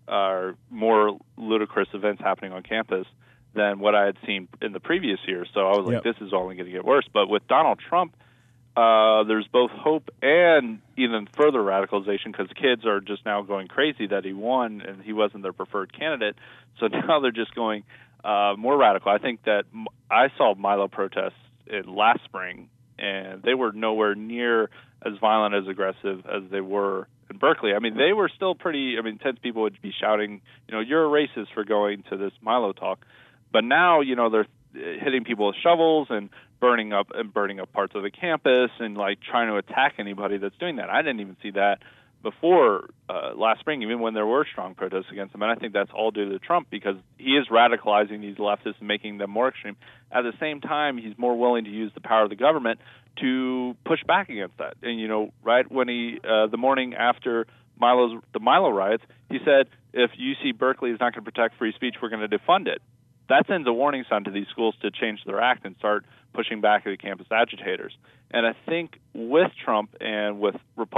more ludicrous events happening on campus than what I had seen in the previous year. So I was like, this is only going to get worse. But with Donald Trump, there's both hope and even further radicalization, because kids are just now going crazy that he won and he wasn't their preferred candidate. So now they're just going more radical. I think that I saw Milo protests last spring, and they were nowhere near as violent, as aggressive as they were in Berkeley. I mean, they were still pretty, intense. People would be shouting, you're a racist for going to this Milo talk. But now, they're hitting people with shovels and burning up parts of the campus and trying to attack anybody that's doing that. I didn't even see that before last spring, even when there were strong protests against him. And I think that's all due to Trump, because he is radicalizing these leftists and making them more extreme. At the same time, he's more willing to use the power of the government to push back against that. And, right when the morning after the Milo riots, he said, if UC Berkeley is not going to protect free speech, we're going to defund it. That sends a warning sign to these schools to change their act and start pushing back at the campus agitators. And I think with Trump and with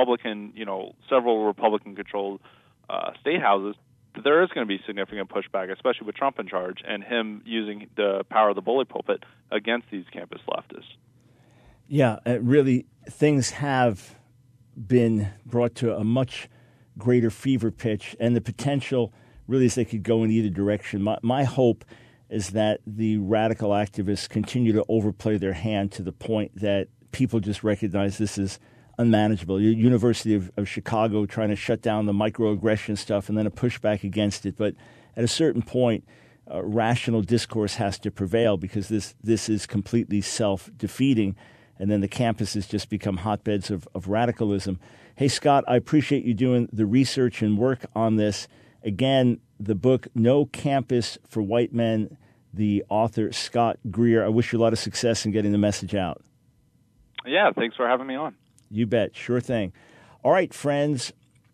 several Republican-controlled state houses, there is going to be significant pushback, especially with Trump in charge and him using the power of the bully pulpit against these campus leftists. Yeah, really, things have been brought to a much greater fever pitch, and the potential really is they could go in either direction. My hope is that the radical activists continue to overplay their hand to the point that people just recognize this is unmanageable. University of Chicago trying to shut down the microaggression stuff and then a pushback against it. But at a certain point, rational discourse has to prevail, because this is completely self-defeating, and then the campuses just become hotbeds of radicalism. Hey, Scott, I appreciate you doing the research and work on this. Again, the book, No Campus for White Men, the author, Scott Greer. I wish you a lot of success in getting the message out. Yeah, thanks for having me on. You bet. Sure thing. All right, friends,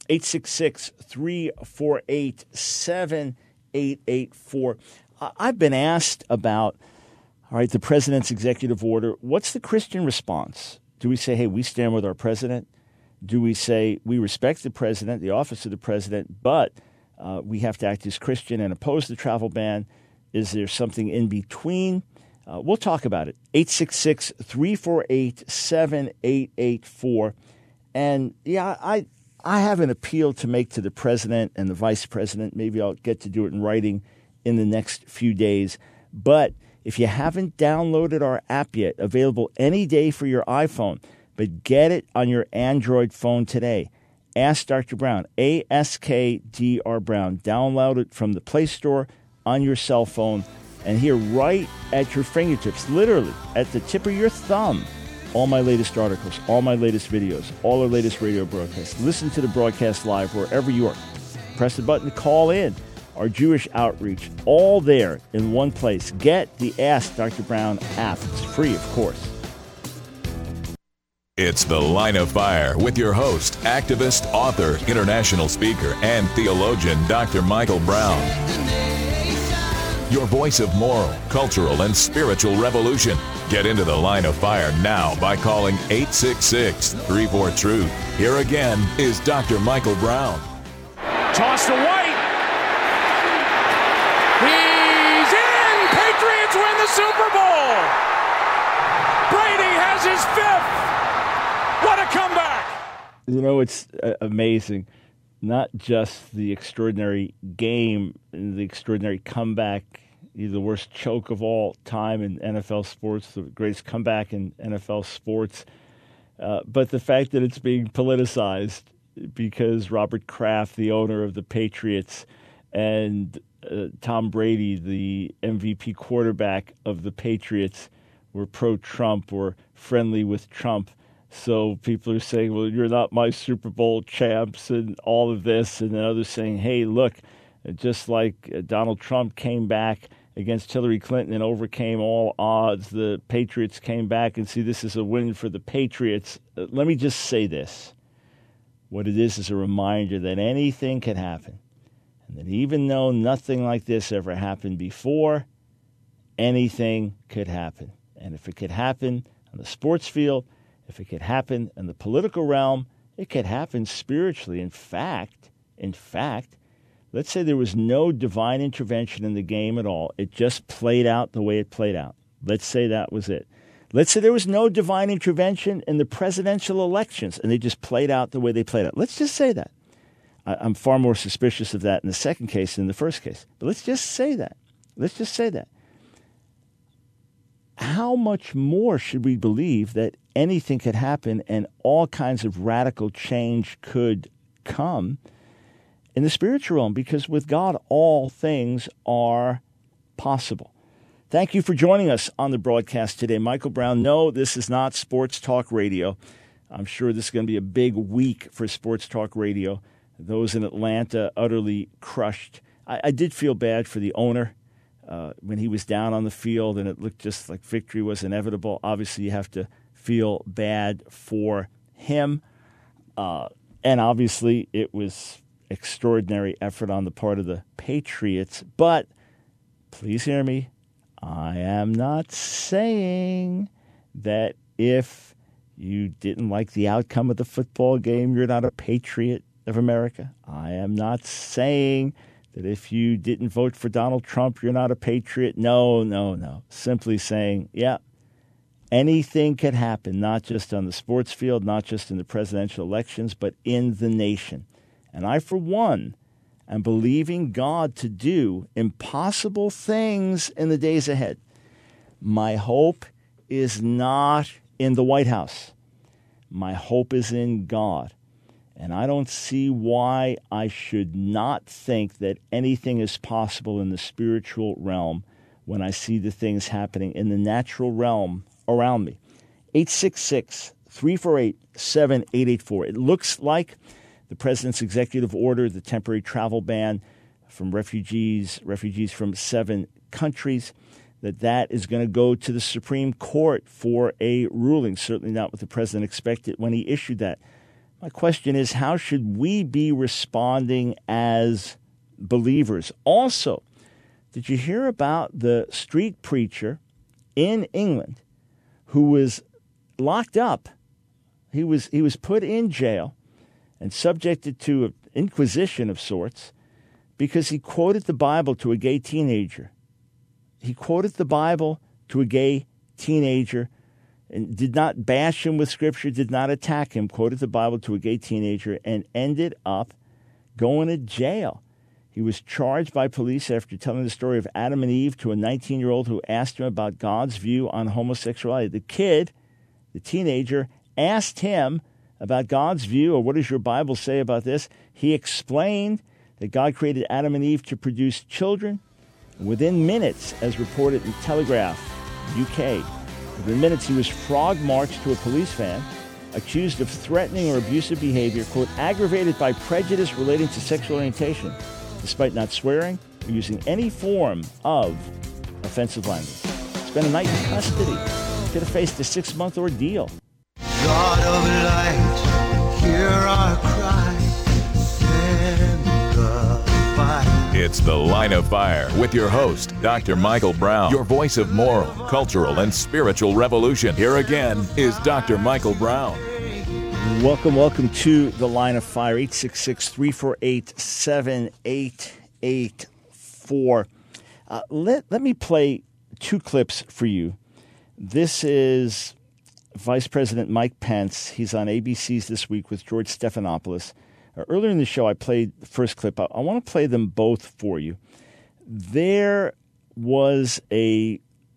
866-348-7884. I've been asked about, the president's executive order. What's the Christian response? Do we say, hey, we stand with our president? Do we say we respect the president, the office of the president, but we have to act as Christian and oppose the travel ban? Is there something in between? We'll talk about it. 866-348-7884. And, I have an appeal to make to the president and the vice president. Maybe I'll get to do it in writing in the next few days. But if you haven't downloaded our app yet, available any day for your iPhone, but get it on your Android phone today. Ask Dr. Brown, ASKDR Brown. Download it from the Play Store on your cell phone, and here right at your fingertips, literally at the tip of your thumb, all my latest articles, all my latest videos, all our latest radio broadcasts. Listen to the broadcast live wherever you are. Press the button to call in. Our Jewish outreach, all there in one place. Get the Ask Dr. Brown app. It's free, of course. It's The Line of Fire with your host, activist, author, international speaker, and theologian, Dr. Michael Brown. your voice of moral, cultural, and spiritual revolution. Get into the Line of Fire now by calling 866-34-TRUTH. Here again is Dr. Michael Brown. Toss to White. He's in! Patriots win the Super Bowl! Brady has his 5th! What a comeback! You know, it's amazing. Not just the extraordinary game, the extraordinary comeback, the worst choke of all time in NFL sports, the greatest comeback in NFL sports, but the fact that it's being politicized because Robert Kraft, the owner of the Patriots, and Tom Brady, the MVP quarterback of the Patriots, were pro-Trump or friendly with Trump. So people are saying, well, you're not my Super Bowl champs and all of this. And then others saying, hey, look, just like Donald Trump came back against Hillary Clinton and overcame all odds, the Patriots came back and see this is a win for the Patriots. Let me just say this. What it is a reminder that anything can happen. And that even though nothing like this ever happened before, anything could happen. And if it could happen on the sports field, if it could happen in the political realm, it could happen spiritually. In fact, let's say there was no divine intervention in the game at all. It just played out the way it played out. Let's say that was it. Let's say there was no divine intervention in the presidential elections and they just played out the way they played out. Let's just say that. I'm far more suspicious of that in the second case than the first case. But let's just say that. How much more should we believe that anything could happen and all kinds of radical change could come in the spiritual realm? Because with God, all things are possible. Thank you for joining us on the broadcast today. Michael Brown, no, this is not Sports Talk Radio. I'm sure this is going to be a big week for Sports Talk Radio. Those in Atlanta utterly crushed. I did feel bad for the owner when he was down on the field and it looked just like victory was inevitable. Obviously, you have to feel bad for him. And obviously, it was extraordinary effort on the part of the Patriots. But please hear me. I am not saying that if you didn't like the outcome of the football game, you're not a patriot of America. I am not saying that if you didn't vote for Donald Trump, you're not a patriot. No. Simply saying, yeah, anything could happen, not just on the sports field, not just in the presidential elections, but in the nation. And I, for one, am believing God to do impossible things in the days ahead. My hope is not in the White House. My hope is in God. And I don't see why I should not think that anything is possible in the spiritual realm when I see the things happening in the natural realm around me. 866-348-7884. It looks like the president's executive order, the temporary travel ban from refugees from 7 countries, that is going to go to the Supreme Court for a ruling. Certainly not what the president expected when he issued that. My question is, how should we be responding as believers? Also, did you hear about the street preacher in England who was locked up? He was put in jail and subjected to an inquisition of sorts because he quoted the Bible to a gay teenager. He quoted the Bible to a gay teenager and did not bash him with Scripture, did not attack him, quoted the Bible to a gay teenager, and ended up going to jail. He was charged by police after telling the story of Adam and Eve to a 19-year-old who asked him about God's view on homosexuality. The kid, the teenager, asked him about God's view, or what does your Bible say about this? He explained that God created Adam and Eve to produce children. Within minutes, as reported in Telegraph, UK, within minutes he was frog-marched to a police van, accused of threatening or abusive behavior, quote, aggravated by prejudice relating to sexual orientation, despite not swearing or using any form of offensive language. Spent a night in custody. Could have faced a 6-month ordeal. God of light, hear our cry, send the fire. It's It's The Line of Fire with your host, Dr. Michael Brown, your voice of moral, cultural, and spiritual revolution. Here again is Dr. Michael Brown. Welcome to The Line of Fire, 866-348-7884. Let me play two clips for you. This is Vice President Mike Pence. He's on ABC's This Week with George Stephanopoulos. Earlier in the show, I played the first clip. I want to play them both for you. There was a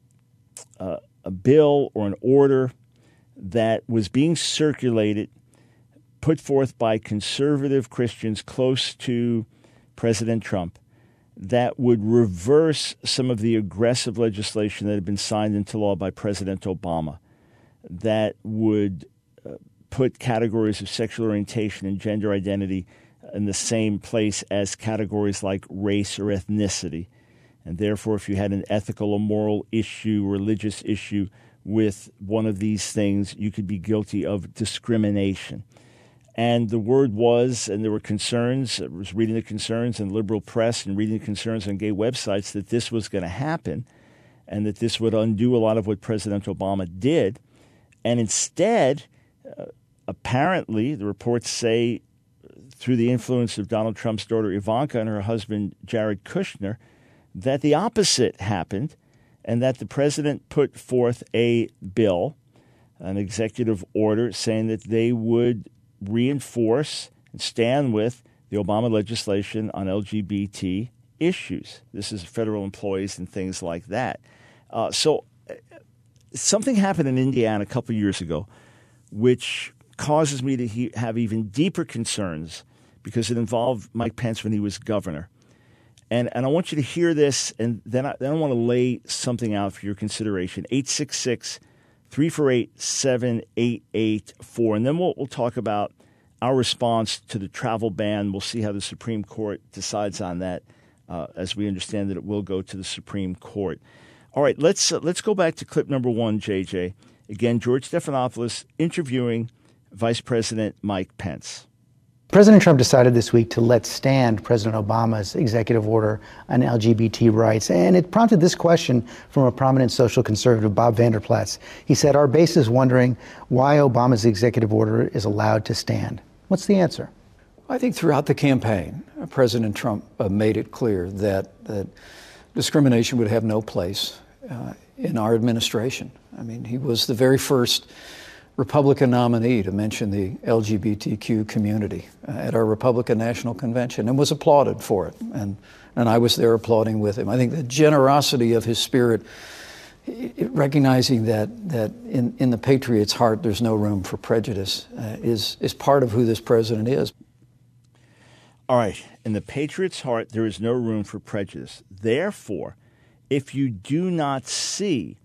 bill or an order that was being circulated, put forth by conservative Christians close to President Trump, that would reverse some of the aggressive legislation that had been signed into law by President Obama, that would put categories of sexual orientation and gender identity in the same place as categories like race or ethnicity. And therefore, if you had an ethical or moral issue, religious issue with one of these things, you could be guilty of discrimination. And the word was, and there were concerns, I was reading the concerns in liberal press and reading the concerns on gay websites that this was going to happen and that this would undo a lot of what President Obama did. And instead, apparently, the reports say, through the influence of Donald Trump's daughter Ivanka and her husband Jared Kushner, that the opposite happened and that the president put forth a bill, an executive order, saying that they would reinforce and stand with the Obama legislation on LGBT issues. This is federal employees and things like that. So something happened in Indiana a couple of years ago, which causes me to have even deeper concerns because it involved Mike Pence when he was governor. And I want you to hear this, and then I want to lay something out for your consideration. 866-348-7884. And then we'll talk about our response to the travel ban. We'll see how the Supreme Court decides on that, as we understand that it will go to the Supreme Court. All right, let's go back to clip number one, JJ. Again, George Stephanopoulos interviewing Vice President Mike Pence. President Trump decided this week to let stand President Obama's executive order on LGBT rights, and it prompted this question from a prominent social conservative, Bob Vander Plaats. He said, our base is wondering why Obama's executive order is allowed to stand. What's the answer? I think throughout the campaign, President Trump made it clear that discrimination would have no place in our administration. I mean, he was the very first Republican nominee to mention the LGBTQ community at our Republican National Convention and was applauded for it. And I was there applauding with him. I think the generosity of his spirit, recognizing that in the patriot's heart there's no room for prejudice, is part of who this president is. All right. In the patriot's heart, there is no room for prejudice. Therefore, if you do not see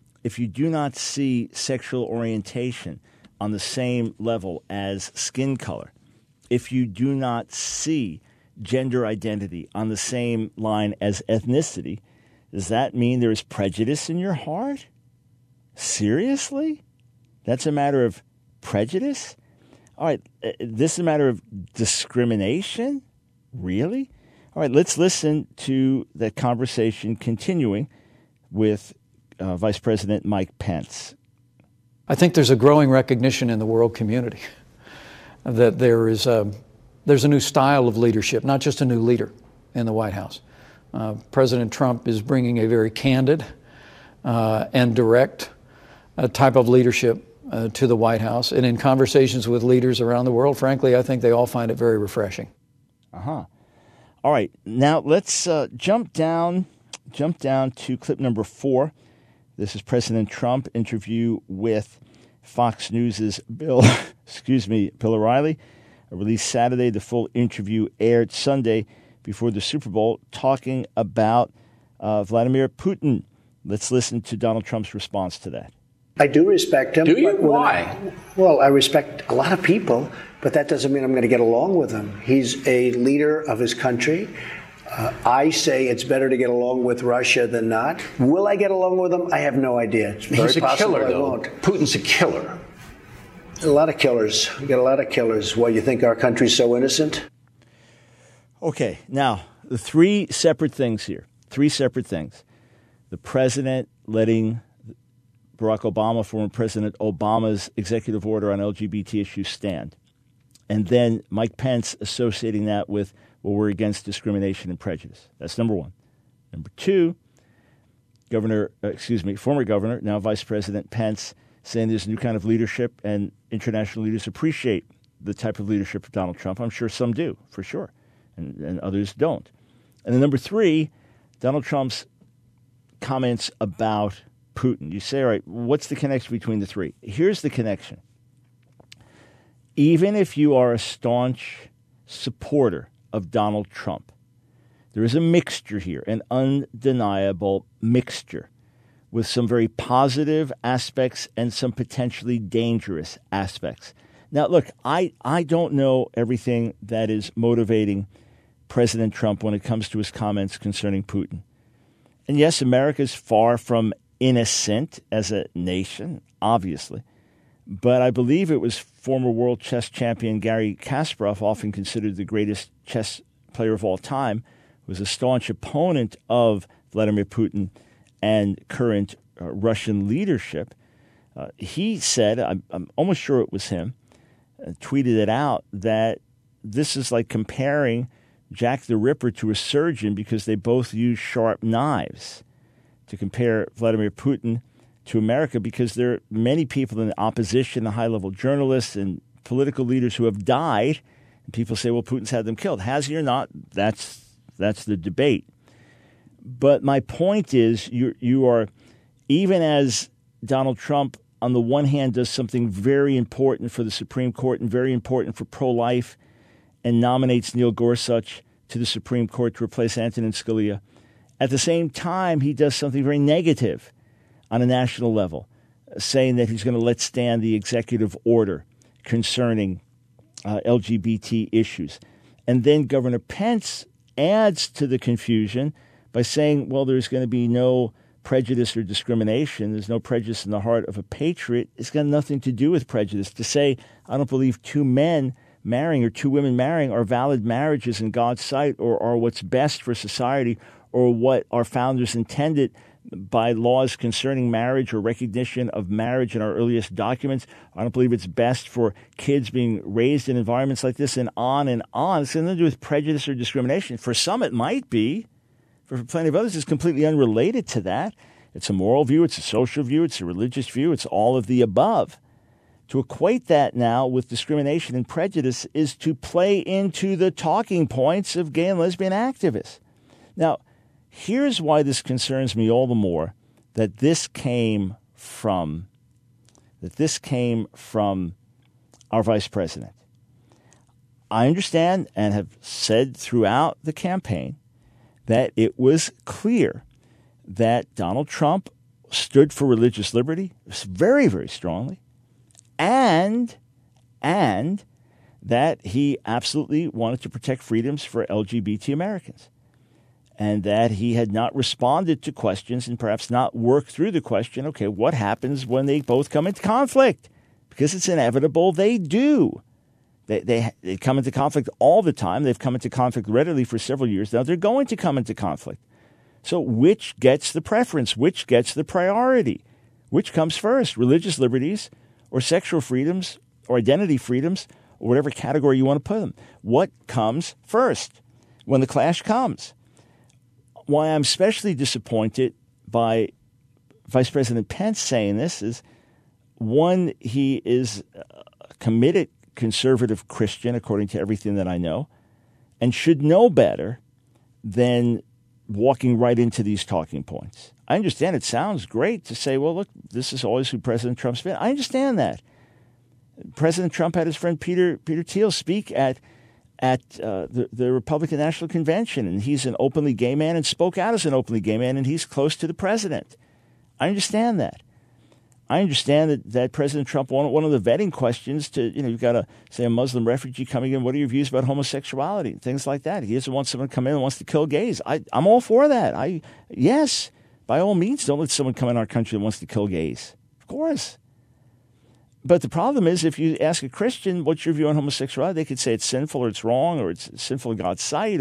sexual orientation on the same level as skin color, if you do not see gender identity on the same line as ethnicity, does that mean there is prejudice in your heart? Seriously? That's a matter of prejudice? All right, this is a matter of discrimination? Really? All right, let's listen to that conversation continuing with Vice President Mike Pence. I think there's a growing recognition in the world community that there's a new style of leadership, not just a new leader in the White House. President Trump is bringing a very candid and direct type of leadership to the White House. And in conversations with leaders around the world, frankly, I think they all find it very refreshing. All right. Now let's jump down to clip number 4. This is President Trump interview with Fox News' Bill O'Reilly. Released Saturday. The full interview aired Sunday before the Super Bowl, talking about Vladimir Putin. Let's listen to Donald Trump's response to that. I do respect him. Do you? Why? Well, I respect a lot of people, but that doesn't mean I'm going to get along with him. He's a leader of his country. I say it's better to get along with Russia than not. Will I get along with him? I have no idea. It's very He's a possible killer, I though. won't. Putin's a killer. A lot of killers. We got a lot of killers. Why, you think our country's so innocent? Okay, now, the three separate things here, three separate things. The president letting Barack Obama, former President Obama's executive order on LGBT issues stand. And then Mike Pence associating that with, well, we're against discrimination and prejudice. That's number one. Number two, former governor, now Vice President Pence, saying there's a new kind of leadership and international leaders appreciate the type of leadership of Donald Trump. I'm sure some do, for sure, and others don't. And then number three, Donald Trump's comments about Putin. You say, all right, what's the connection between the three? Here's the connection. Even if you are a staunch supporter of Donald Trump, there is a mixture here, an undeniable mixture, with some very positive aspects and some potentially dangerous aspects. Now, look, I don't know everything that is motivating President Trump when it comes to his comments concerning Putin. And yes, America is far from innocent as a nation, obviously. But I believe it was former world chess champion Garry Kasparov, often considered the greatest chess player of all time, was a staunch opponent of Vladimir Putin and current Russian leadership. He said, I'm almost sure it was him, tweeted it out, that this is like comparing Jack the Ripper to a surgeon because they both use sharp knives. To compare Vladimir Putin to America, because there are many people in the opposition, the high-level journalists and political leaders who have died, and people say, well, Putin's had them killed. Has he or not? That's the debate. But my point is, you are, even as Donald Trump, on the one hand, does something very important for the Supreme Court and very important for pro-life, and nominates Neil Gorsuch to the Supreme Court to replace Antonin Scalia. At the same time, he does something very negative on a national level, saying that he's going to let stand the executive order concerning LGBT issues. And then Governor Pence adds to the confusion by saying, well, there's going to be no prejudice or discrimination. There's no prejudice in the heart of a patriot. It's got nothing to do with prejudice. To say, I don't believe two men marrying or two women marrying are valid marriages in God's sight, or are what's best for society, or what our founders intended by laws concerning marriage or recognition of marriage in our earliest documents. I don't believe it's best for kids being raised in environments like this, and on and on. It's nothing to do with prejudice or discrimination. For some, it might be. For plenty of others, it's completely unrelated to that. It's a moral view, it's a social view, it's a religious view, it's all of the above. To equate that now with discrimination and prejudice is to play into the talking points of gay and lesbian activists. Now, here's why this concerns me all the more, that this came from our vice president. I understand and have said throughout the campaign that it was clear that Donald Trump stood for religious liberty very, very strongly, and that he absolutely wanted to protect freedoms for LGBT Americans, and that he had not responded to questions and perhaps not worked through the question, okay, what happens when they both come into conflict? Because it's inevitable they do. They come into conflict all the time. They've come into conflict readily for several years now. They're going to come into conflict. So which gets the preference? Which gets the priority? Which comes first, religious liberties or sexual freedoms or identity freedoms or whatever category you want to put them? What comes first when the clash comes? Why I'm especially disappointed by Vice President Pence saying this is, one, he is a committed conservative Christian, according to everything that I know, and should know better than walking right into these talking points. I understand it sounds great to say, well, look, this is always who President Trump's been. I understand that. President Trump had his friend Peter Thiel speak at the Republican National Convention, and he's an openly gay man and spoke out as an openly gay man, and he's close to the president. I understand that. I understand that President Trump, one of the vetting questions to, you've got a Muslim refugee coming in, what are your views about homosexuality and things like that? He doesn't want someone to come in and wants to kill gays. I'm all for that. Yes, by all means, don't let someone come in our country that wants to kill gays. Of course. But the problem is, if you ask a Christian, what's your view on homosexuality, they could say it's sinful or it's wrong or it's sinful in God's sight or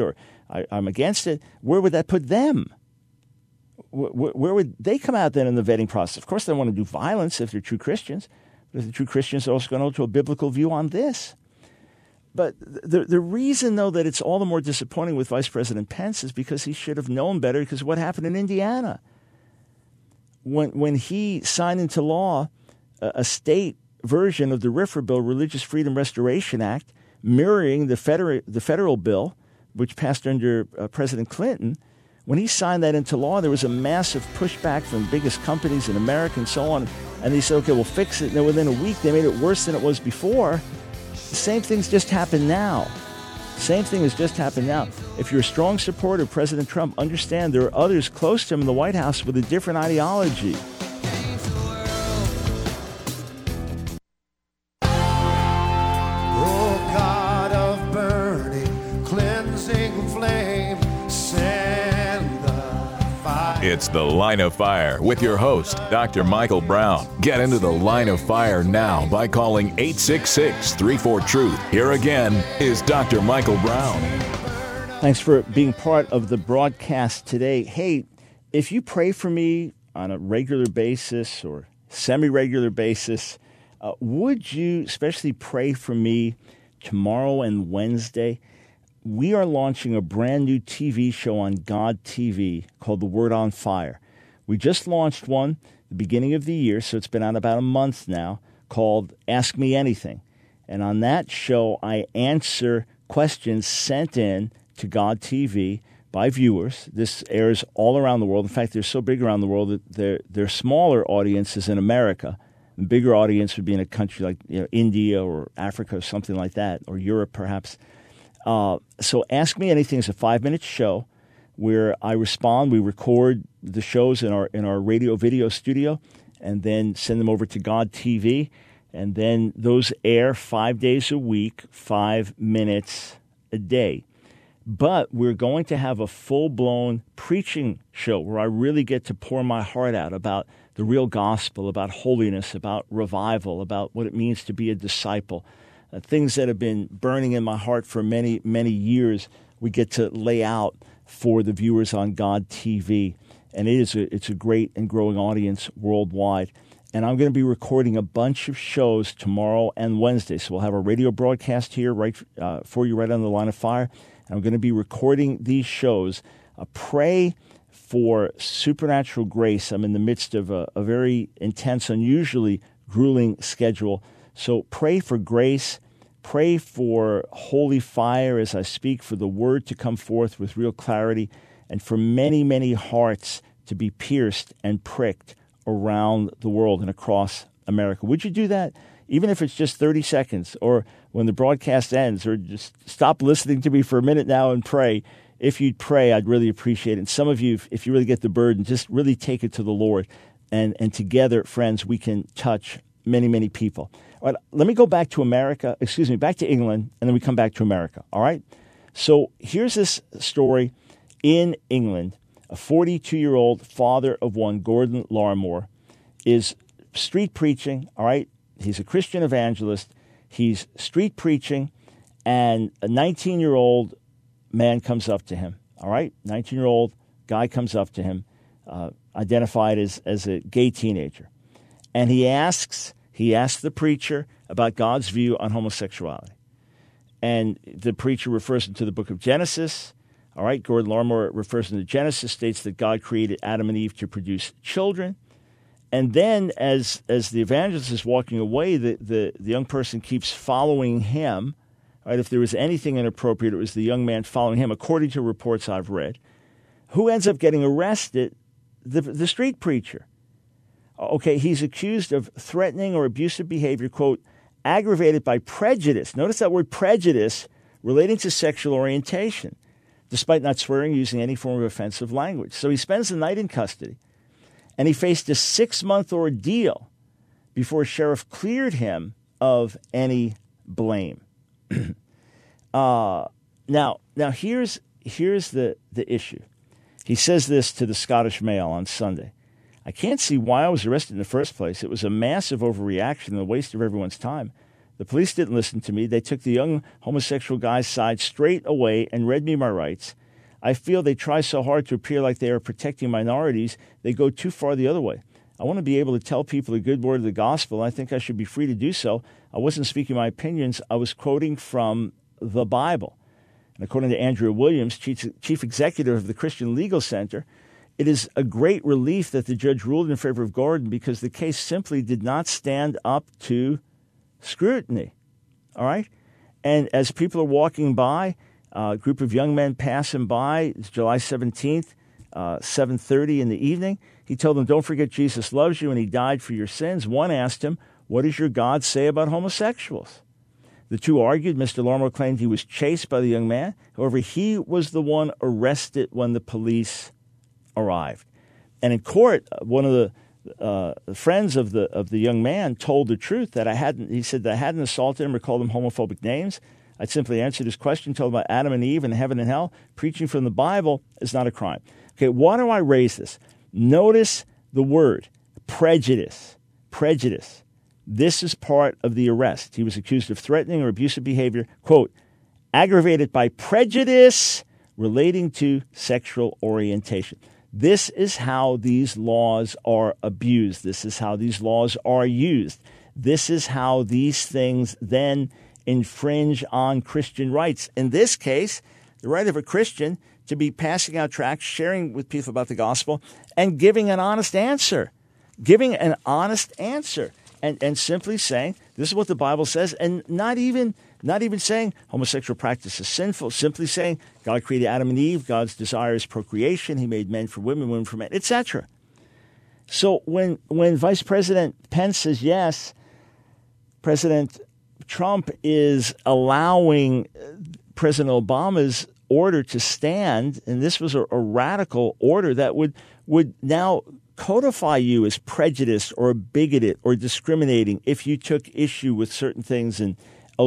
I'm against it, where would that put them? Where would they come out then in the vetting process? Of course, they don't want to do violence if they're true Christians, but if the true Christians are also going to hold to a biblical view on this. But the reason, though, that it's all the more disappointing with Vice President Pence is because he should have known better, because of what happened in Indiana. When he signed into law a state version of the RFRA bill, Religious Freedom Restoration Act, mirroring the federal bill, which passed under President Clinton, when he signed that into law, there was a massive pushback from the biggest companies in America and so on. And they said, okay, we'll fix it. And then within a week, they made it worse than it was before. The same thing's just happened now. Same thing has just happened now. If you're a strong supporter of President Trump, understand there are others close to him in the White House with a different ideology. It's The Line of Fire with your host, Dr. Michael Brown. Get into the Line of Fire now by calling 866-34-TRUTH. Here again is Dr. Michael Brown. Thanks for being part of the broadcast today. Hey, if you pray for me on a regular basis or semi-regular basis, would you especially pray for me tomorrow and Wednesday? We are launching a brand new TV show on God TV called The Word on Fire. We just launched one at the beginning of the year, so it's been out about a month now, called Ask Me Anything. And on that show, I answer questions sent in to God TV by viewers. This airs all around the world. In fact, they're so big around the world that they're smaller audiences in America. The bigger audience would be in a country like India or Africa or something like that, or Europe perhaps. So Ask Me Anything is a 5-minute show where I respond. We record the shows in our radio video studio and then send them over to God TV. And then those air 5 days a week, 5 minutes a day. But we're going to have a full-blown preaching show where I really get to pour my heart out about the real gospel, about holiness, about revival, about what it means to be a disciple. Things that have been burning in my heart for many, many years, we get to lay out for the viewers on God TV. And it's a great and growing audience worldwide. And I'm going to be recording a bunch of shows tomorrow and Wednesday. So we'll have a radio broadcast here for you right on the Line of Fire. And I'm going to be recording these shows. Pray for supernatural grace. I'm in the midst of a very intense, unusually grueling schedule. So pray for grace. Pray for holy fire as I speak, for the word to come forth with real clarity, and for many, many hearts to be pierced and pricked around the world and across America. Would you do that? Even if it's just 30 seconds, or when the broadcast ends, or just stop listening to me for a minute now and pray. If you'd pray, I'd really appreciate it. And some of you, if you really get the burden, just really take it to the Lord. And together, friends, we can touch many, many people. All right, let me go back to back to England, and then we come back to America, all right? So here's this story in England. A 42-year-old father of one, Gordon Larmore, is street preaching, all right? He's a Christian evangelist. He's street preaching, and a 19-year-old man comes up to him, all right? 19-year-old guy comes up to him, identified as a gay teenager. And he asks the preacher about God's view on homosexuality. And the preacher refers him to the book of Genesis. All right, Gordon Larmore refers him to Genesis, states that God created Adam and Eve to produce children. And then as the evangelist is walking away, the young person keeps following him. Right? If there was anything inappropriate, it was the young man following him, according to reports I've read. Who ends up getting arrested? The street preacher. Okay, he's accused of threatening or abusive behavior, quote, aggravated by prejudice. Notice that word prejudice, relating to sexual orientation, despite not swearing or using any form of offensive language. So he spends the night in custody, and he faced a 6-month ordeal before a sheriff cleared him of any blame. Now here's the issue. He says this to the Scottish Mail on Sunday. I can't see why I was arrested in the first place. It was a massive overreaction and a waste of everyone's time. The police didn't listen to me. They took the young homosexual guy's side straight away and read me my rights. I feel they try so hard to appear like they are protecting minorities, they go too far the other way. I want to be able to tell people a good word of the gospel. I think I should be free to do so. I wasn't speaking my opinions. I was quoting from the Bible. And according to Andrea Williams, chief executive of the Christian Legal Center, it is a great relief that the judge ruled in favor of Gordon because the case simply did not stand up to scrutiny. All right? And as people are walking by, a group of young men pass him by. It's July 17th, 7:30 in the evening. He told them, don't forget Jesus loves you and he died for your sins. One asked him, what does your God say about homosexuals? The two argued. Mr. Larmore claimed he was chased by the young man. However, he was the one arrested when the police arrived. And in court, one of the friends of the young man told the truth that he said that I hadn't assaulted him or called him homophobic names. I simply answered his question, told him about Adam and Eve and heaven and hell. Preaching from the Bible is not a crime. Okay, why do I raise this? Notice the word, prejudice. Prejudice. This is part of the arrest. He was accused of threatening or abusive behavior, quote, aggravated by prejudice relating to sexual orientation. This is how these laws are abused. This is how these laws are used. This is how these things then infringe on Christian rights. In this case, the right of a Christian to be passing out tracts, sharing with people about the gospel, and giving an honest answer. Giving an honest answer. And simply saying, this is what the Bible says, and not even saying homosexual practice is sinful, simply saying God created Adam and Eve, God's desire is procreation, he made men for women, women for men, etc. So when Vice President Pence says yes, President Trump is allowing President Obama's order to stand, and this was a radical order that would now codify you as prejudiced or bigoted or discriminating if you took issue with certain things in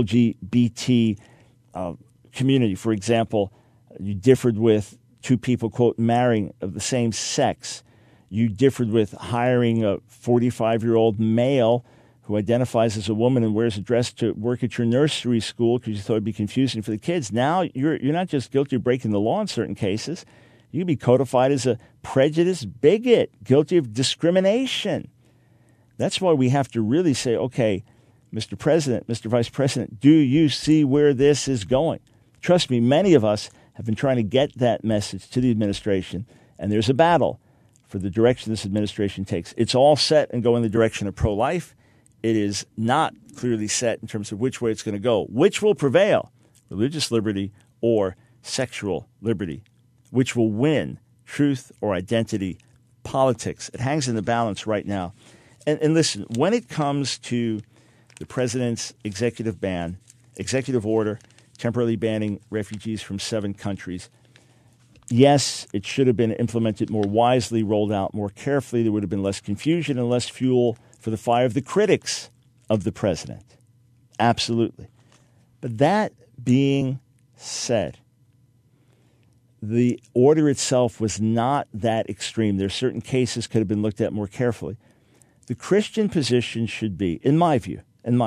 LGBT community. For example, you differed with two people, quote, marrying of the same sex. You differed with hiring a 45-year-old male who identifies as a woman and wears a dress to work at your nursery school because you thought it'd be confusing for the kids. Now you're not just guilty of breaking the law in certain cases. You can be codified as a prejudiced bigot, guilty of discrimination. That's why we have to really say, okay, Mr. President, Mr. Vice President, do you see where this is going? Trust me, many of us have been trying to get that message to the administration, and there's a battle for the direction this administration takes. It's all set and going in the direction of pro-life. It is not clearly set in terms of which way it's going to go. Which will prevail, religious liberty or sexual liberty? Which will win, truth or identity, politics? It hangs in the balance right now. And listen, when it comes to the president's executive order, temporarily banning refugees from 7 countries, yes, it should have been implemented more wisely, rolled out more carefully. There would have been less confusion and less fuel for the fire of the critics of the president. Absolutely. But that being said, the order itself was not that extreme. There are certain cases could have been looked at more carefully. The Christian position should be, in my view,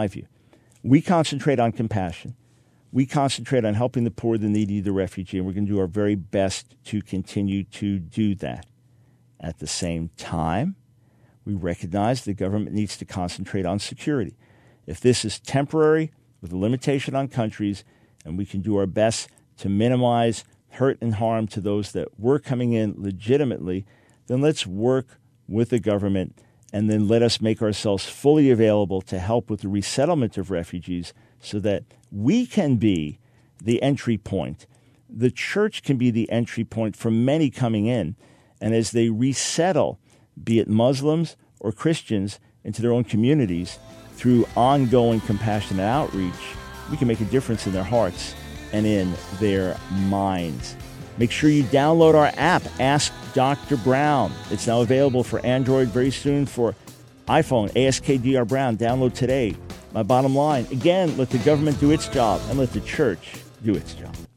we concentrate on compassion. We concentrate on helping the poor, the needy, the refugee, and we're going to do our very best to continue to do that. At the same time, we recognize the government needs to concentrate on security. If this is temporary with a limitation on countries, and we can do our best to minimize hurt and harm to those that were coming in legitimately, then let's work with the government and then let us make ourselves fully available to help with the resettlement of refugees so that we can be the entry point. The church can be the entry point for many coming in. And as they resettle, be it Muslims or Christians, into their own communities, through ongoing compassionate outreach, we can make a difference in their hearts and in their minds. Make sure you download our app, Ask Dr. Brown. It's now available for Android, very soon for iPhone, AskDr Brown. Download today. My bottom line, again, let the government do its job and let the church do its job.